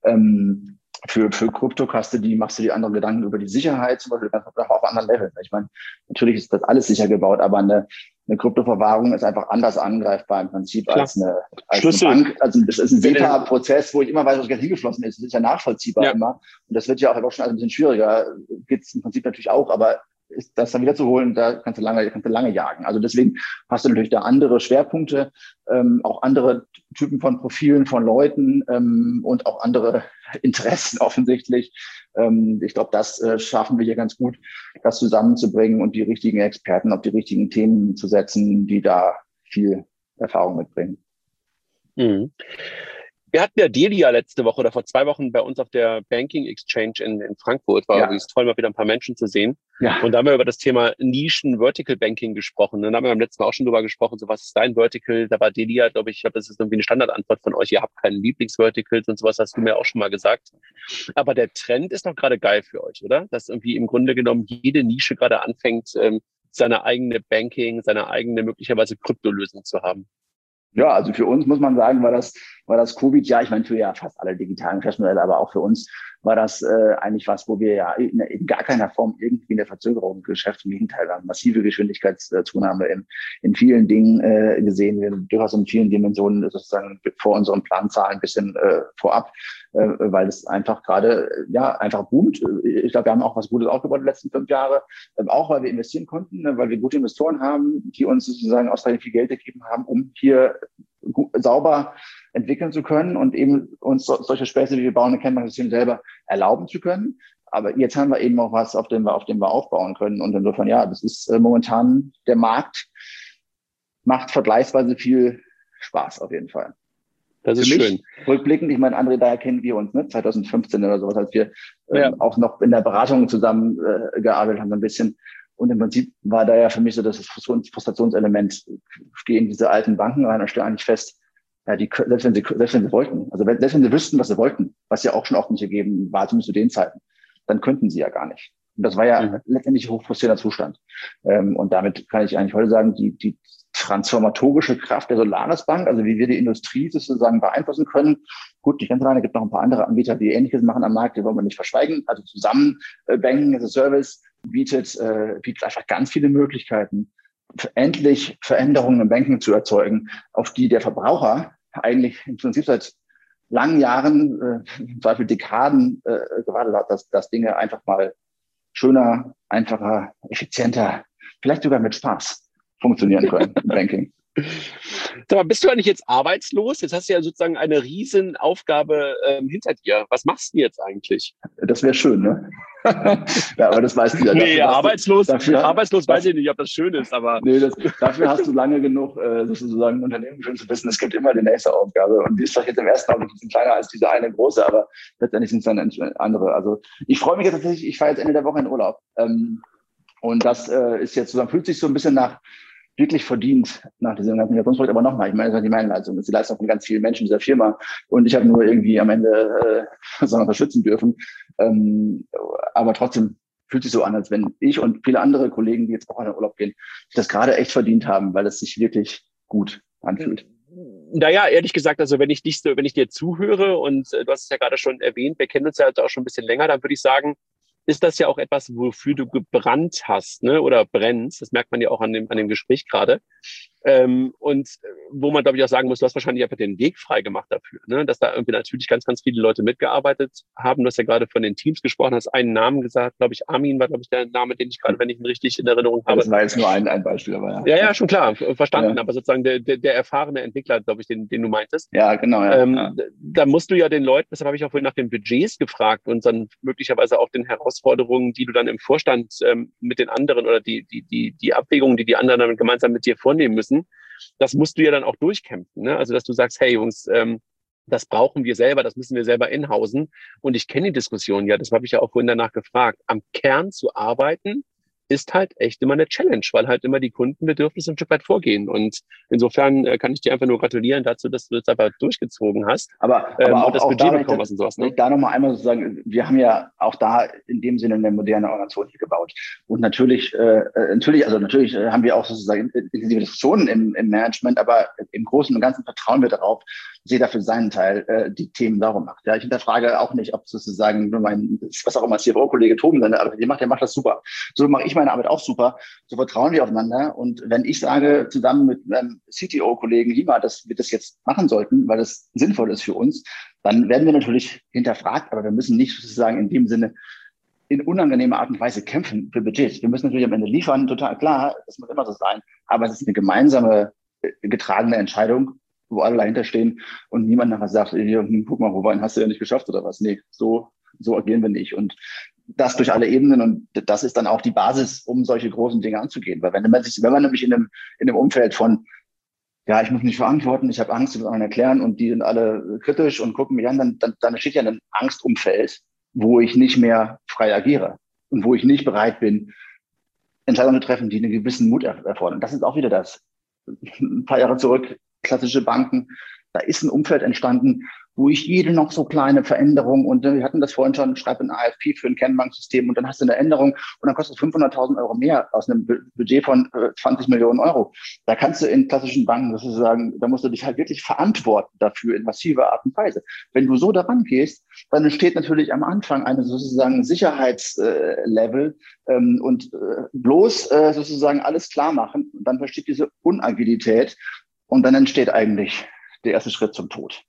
Für Krypto-Custody machst du dir andere Gedanken über die Sicherheit, zum Beispiel ganz auf anderen Level. Ich meine, natürlich ist das alles sicher gebaut, aber eine Kryptoverwahrung ist einfach anders angreifbar im Prinzip als eine Bank. Also das ist ein SEPA-Prozess, wo ich immer weiß, was Geld hingeflossen ist. Das ist ja nachvollziehbar immer. Und das wird ja auch schon ein bisschen schwieriger. Geht's im Prinzip natürlich auch, aber das dann wieder zu holen, da kannst du lange jagen. Also deswegen hast du natürlich da andere Schwerpunkte, auch andere Typen von Profilen von Leuten und auch andere Interessen offensichtlich. Ich glaube, das schaffen wir hier ganz gut, das zusammenzubringen und die richtigen Experten auf die richtigen Themen zu setzen, die da viel Erfahrung mitbringen. Mhm. Wir hatten ja Delia letzte Woche oder vor 2 Wochen bei uns auf der Banking Exchange in Frankfurt. War übrigens toll, mal wieder ein paar Menschen zu sehen. Ja. Und da haben wir über das Thema Nischen Vertical Banking gesprochen. Und da haben wir beim letzten Mal auch schon drüber gesprochen, so was ist dein Vertical? Da war Delia, glaube ich, das ist irgendwie eine Standardantwort von euch. Ihr habt keine Lieblingsverticals und sowas, hast du mir auch schon mal gesagt. Aber der Trend ist doch gerade geil für euch, oder? Dass irgendwie im Grunde genommen jede Nische gerade anfängt, seine eigene Banking, seine eigene möglicherweise Kryptolösung zu haben. Ja, also für uns muss man sagen, war das Covid, ja, ich meine für ja fast alle digitalen Geschäftsmodelle, aber auch für uns war das eigentlich was, wo wir ja in gar keiner Form irgendwie in der Verzögerung des Geschäfts, im Gegenteil, haben massive Geschwindigkeitszunahme in vielen Dingen gesehen. Wir haben durchaus in vielen Dimensionen sozusagen vor unseren Planzahlen ein bisschen vorab, weil es einfach gerade einfach boomt. Ich glaube, wir haben auch was Gutes aufgebaut die letzten 5 Jahre, auch weil wir investieren konnten, weil wir gute Investoren haben, die uns sozusagen ausreichend viel Geld gegeben haben, um hier sauber entwickeln zu können und eben uns solche Späße, wie wir bauen, ein Kennbankensystem selber erlauben zu können. Aber jetzt haben wir eben auch was, auf dem wir aufbauen können. Und insofern, ja, das ist momentan der Markt macht vergleichsweise viel Spaß auf jeden Fall. Das ist für mich, schön. Rückblickend, ich meine, André, daher kennen wir uns, ne? 2015 oder sowas, als wir auch noch in der Beratung zusammen gearbeitet haben, so ein bisschen. Und im Prinzip war da ja für mich so das Frustrationselement. Ich gehe in diese alten Banken rein und stelle eigentlich fest, ja, selbst wenn sie wollten, also selbst wenn sie wüssten, was sie wollten, was ja auch schon oft nicht gegeben war, zumindest zu den Zeiten, dann könnten sie ja gar nicht. Und das war ja letztendlich ein hochfrustrierender Zustand. Und damit kann ich eigentlich heute sagen, die transformatorische Kraft der Solaris Bank, also wie wir die Industrie sozusagen beeinflussen können. Gut, nicht ganz alleine, gibt noch ein paar andere Anbieter, die Ähnliches machen am Markt, die wollen wir nicht verschweigen. Also zusammen Banking as a Service bietet einfach ganz viele Möglichkeiten, endlich Veränderungen im Banking zu erzeugen, auf die der Verbraucher eigentlich im Prinzip seit langen Jahren, im Zweifel Dekaden gewartet hat, dass Dinge einfach mal schöner, einfacher, effizienter, vielleicht sogar mit Spaß funktionieren können im Banking. Sag mal, bist du eigentlich jetzt arbeitslos? Jetzt hast du ja sozusagen eine riesen Aufgabe hinter dir. Was machst du jetzt eigentlich? Das wäre schön, ne? Ja, aber das weißt du ja. Nee, arbeitslos weiß ich nicht, ob das schön ist, aber... Nee, dafür hast du lange genug sozusagen ein Unternehmen schon zu wissen, es gibt immer die nächste Aufgabe. Und die ist doch jetzt im ersten Augenblick ein bisschen kleiner als diese eine große, aber letztendlich sind es dann andere. Also ich freue mich jetzt tatsächlich, ich fahre jetzt Ende der Woche in Urlaub. Und das ist jetzt so, fühlt sich so ein bisschen nach wirklich verdient nach diesem ganzen Migrationsprojekt. Aber nochmal, ich meine, das ist nicht meine Leistung, das ist die Leistung von ganz vielen Menschen dieser Firma. Und ich habe nur irgendwie am Ende unterstützen dürfen. Aber trotzdem fühlt sich so an, als wenn ich und viele andere Kollegen, die jetzt auch in den Urlaub gehen, das gerade echt verdient haben, weil es sich wirklich gut anfühlt. Naja, ehrlich gesagt, also wenn ich dir zuhöre und du hast es ja gerade schon erwähnt, wir kennen uns ja auch schon ein bisschen länger, dann würde ich sagen, ist das ja auch etwas, wofür du gebrannt hast, ne? Oder brennst. Das merkt man ja auch an dem Gespräch gerade. Und wo man, glaube ich, auch sagen muss, du hast wahrscheinlich einfach den Weg frei gemacht dafür, ne? Dass da irgendwie natürlich ganz, ganz viele Leute mitgearbeitet haben. Du hast ja gerade von den Teams gesprochen, hast einen Namen gesagt, glaube ich, Armin war, glaube ich, der Name, den ich gerade, wenn ich ihn richtig in Erinnerung habe. Das war jetzt nur ein Beispiel, aber ja. Ja, schon klar, verstanden. Ja. Aber sozusagen der erfahrene Entwickler, glaube ich, den du meintest. Ja, genau. Ja. Da musst du ja den Leuten, deshalb habe ich auch vorhin nach den Budgets gefragt und dann möglicherweise auch den Herausforderungen, die du dann im Vorstand mit den anderen oder die Abwägungen, die anderen dann gemeinsam mit dir vornehmen müssen. Das musst du ja dann auch durchkämpfen, ne? Also, dass du sagst, hey Jungs, das brauchen wir selber, das müssen wir selber inhausen. Und ich kenne die Diskussion, ja, das habe ich ja auch vorhin danach gefragt. Am Kern zu arbeiten ist halt echt immer eine Challenge, weil halt immer die Kundenbedürfnisse ein Stück weit vorgehen. Und insofern kann ich dir einfach nur gratulieren dazu, dass du das einfach durchgezogen hast. Aber auch das auch Budget da, bekommen hast und sowas. Ne? Da nochmal einmal sozusagen, wir haben ja auch da in dem Sinne eine moderne Organisation hier gebaut. Und natürlich haben wir auch sozusagen intensive Diskussionen im Management, aber im Großen und Ganzen vertrauen wir darauf, dass jeder für seinen Teil die Themen sauber macht. Ja, ich hinterfrage auch nicht, ob sozusagen nur was auch immer CFO-Kollege Toben dann, aber der macht das super. So mache ich meine Arbeit auch super. So vertrauen wir aufeinander. Und wenn ich sage, zusammen mit meinem CTO-Kollegen Lima, dass wir das jetzt machen sollten, weil das sinnvoll ist für uns, dann werden wir natürlich hinterfragt, aber wir müssen nicht sozusagen in dem Sinne in unangenehmer Art und Weise kämpfen für Budgets. Wir müssen natürlich am Ende liefern, total klar, das muss immer so sein. Aber es ist eine gemeinsame, getragene Entscheidung, wo alle dahinter stehen und niemand nachher sagt, guck mal, Robin, hast du ja nicht geschafft oder was? Nee, so agieren wir nicht. Und das durch alle Ebenen, und das ist dann auch die Basis, um solche großen Dinge anzugehen. Weil wenn man nämlich in einem Umfeld von, ja, ich muss mich verantworten, ich habe Angst, ich muss anderen erklären und die sind alle kritisch und gucken mich an, dann steht ja ein Angstumfeld, wo ich nicht mehr frei agiere und wo ich nicht bereit bin, Entscheidungen zu treffen, die einen gewissen Mut erfordern. Das ist auch wieder das. Ein paar Jahre zurück, klassische Banken, da ist ein Umfeld entstanden, wo ich jede noch so kleine Veränderung, und wir hatten das vorhin schon, schreib ein AFP für ein Kernbanksystem und dann hast du eine Änderung und dann kostet 500.000 Euro mehr aus einem Budget von 20 Millionen Euro. Da kannst du in klassischen Banken sozusagen, da musst du dich halt wirklich verantworten dafür in massiver Art und Weise. Wenn du so daran gehst, dann entsteht natürlich am Anfang eine sozusagen Sicherheitslevel und bloß sozusagen alles klar machen und dann versteht diese Unagilität und dann entsteht eigentlich der erste Schritt zum Tod.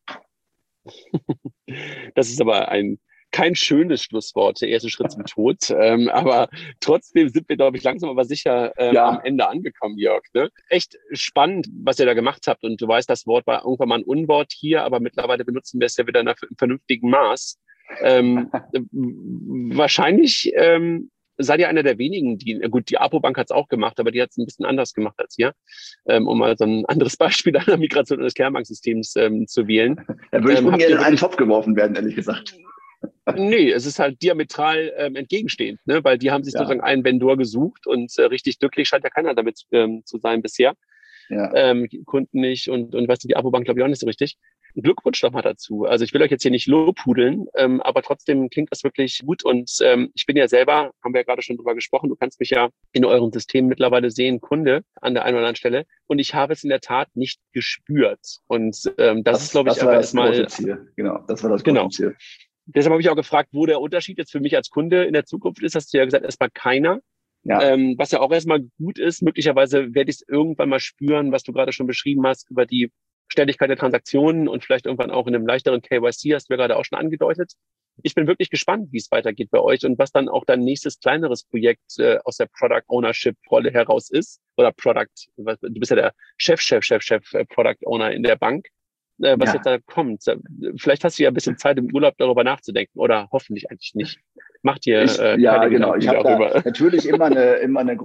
Das ist aber kein schönes Schlusswort, der erste Schritt zum Tod. Aber trotzdem sind wir, glaube ich, langsam aber sicher am Ende angekommen, Jörg. Ne? Echt spannend, was ihr da gemacht habt. Und du weißt, das Wort war irgendwann mal ein Unwort hier, aber mittlerweile benutzen wir es ja wieder in einem vernünftigen Maß. Wahrscheinlich seid ihr einer der wenigen, gut, die Apo-Bank hat es auch gemacht, aber die hat es ein bisschen anders gemacht als ihr, um mal so ein anderes Beispiel einer Migration des Kernbanksystems zu wählen. Da würde ich ungern in einen Topf geworfen werden, ehrlich gesagt. Nee, es ist halt diametral entgegenstehend, ne? Weil die haben sich sozusagen einen Vendor gesucht und richtig glücklich scheint ja keiner damit zu sein bisher. Ja. Kunden nicht und weißt du, die Apo-Bank glaube ich auch nicht so richtig. Glückwunsch doch mal dazu. Also ich will euch jetzt hier nicht lobhudeln, aber trotzdem klingt das wirklich gut und ich bin ja selber, haben wir ja gerade schon drüber gesprochen, du kannst mich ja in eurem System mittlerweile sehen, Kunde an der einen oder anderen Stelle und ich habe es in der Tat nicht gespürt und das ist glaube ich aber erstmal... Genau, das war das große Ziel. Deshalb habe ich auch gefragt, wo der Unterschied jetzt für mich als Kunde in der Zukunft ist. Hast du ja gesagt, erstmal keiner. Ja. Was ja auch erstmal gut ist. Möglicherweise werde ich es irgendwann mal spüren, was du gerade schon beschrieben hast, über die Schnelligkeit der Transaktionen und vielleicht irgendwann auch in einem leichteren KYC, hast du ja gerade auch schon angedeutet. Ich bin wirklich gespannt, wie es weitergeht bei euch und was dann auch dein nächstes kleineres Projekt aus der Product Ownership Rolle heraus ist. Oder du bist ja der Chef Product Owner in der Bank. Was jetzt da kommt. Vielleicht hast du ja ein bisschen Zeit im Urlaub darüber nachzudenken oder hoffentlich eigentlich nicht. Macht ihr ja, genau. Ich habe da natürlich immer einen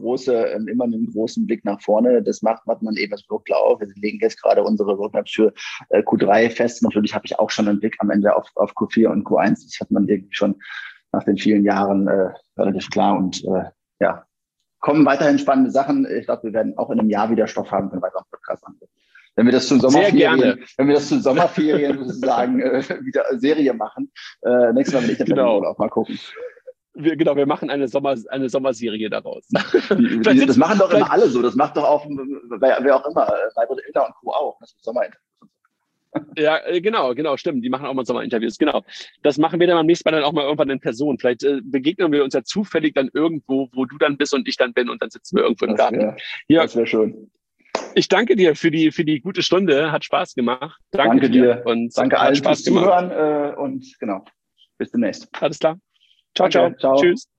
großen Blick nach vorne. Das macht man eben das Produkt auf. Wir legen jetzt gerade unsere Roadmaps für Q3 fest. Natürlich habe ich auch schon einen Blick am Ende auf Q4 und Q1. Das hat man irgendwie schon nach den vielen Jahren relativ klar und kommen weiterhin spannende Sachen. Ich glaube, wir werden auch in einem Jahr wieder Stoff haben für einen weiteren Podcast anbieten. Wenn wir das zu Sommerferien sozusagen wieder Serie machen, nächstes Mal will ich dann auch mal gucken. Wir machen eine Sommerserie daraus. Das machen doch immer alle so. Das macht doch auch wer auch immer, Leibert Ilter und Co. auch. Das ist Sommerinterviews. Ja, genau, stimmt. Die machen auch mal Sommerinterviews, genau. Das machen wir dann beim nächsten Mal dann auch mal irgendwann in Person. Vielleicht begegnen wir uns ja zufällig dann irgendwo, wo du dann bist und ich dann bin und dann sitzen wir irgendwo im Garten. Das wäre schön. Ich danke dir für die gute Stunde. Hat Spaß gemacht. Danke dir. Und danke allen fürs Zuhören und genau. Bis demnächst. Alles klar. Ciao. Tschüss.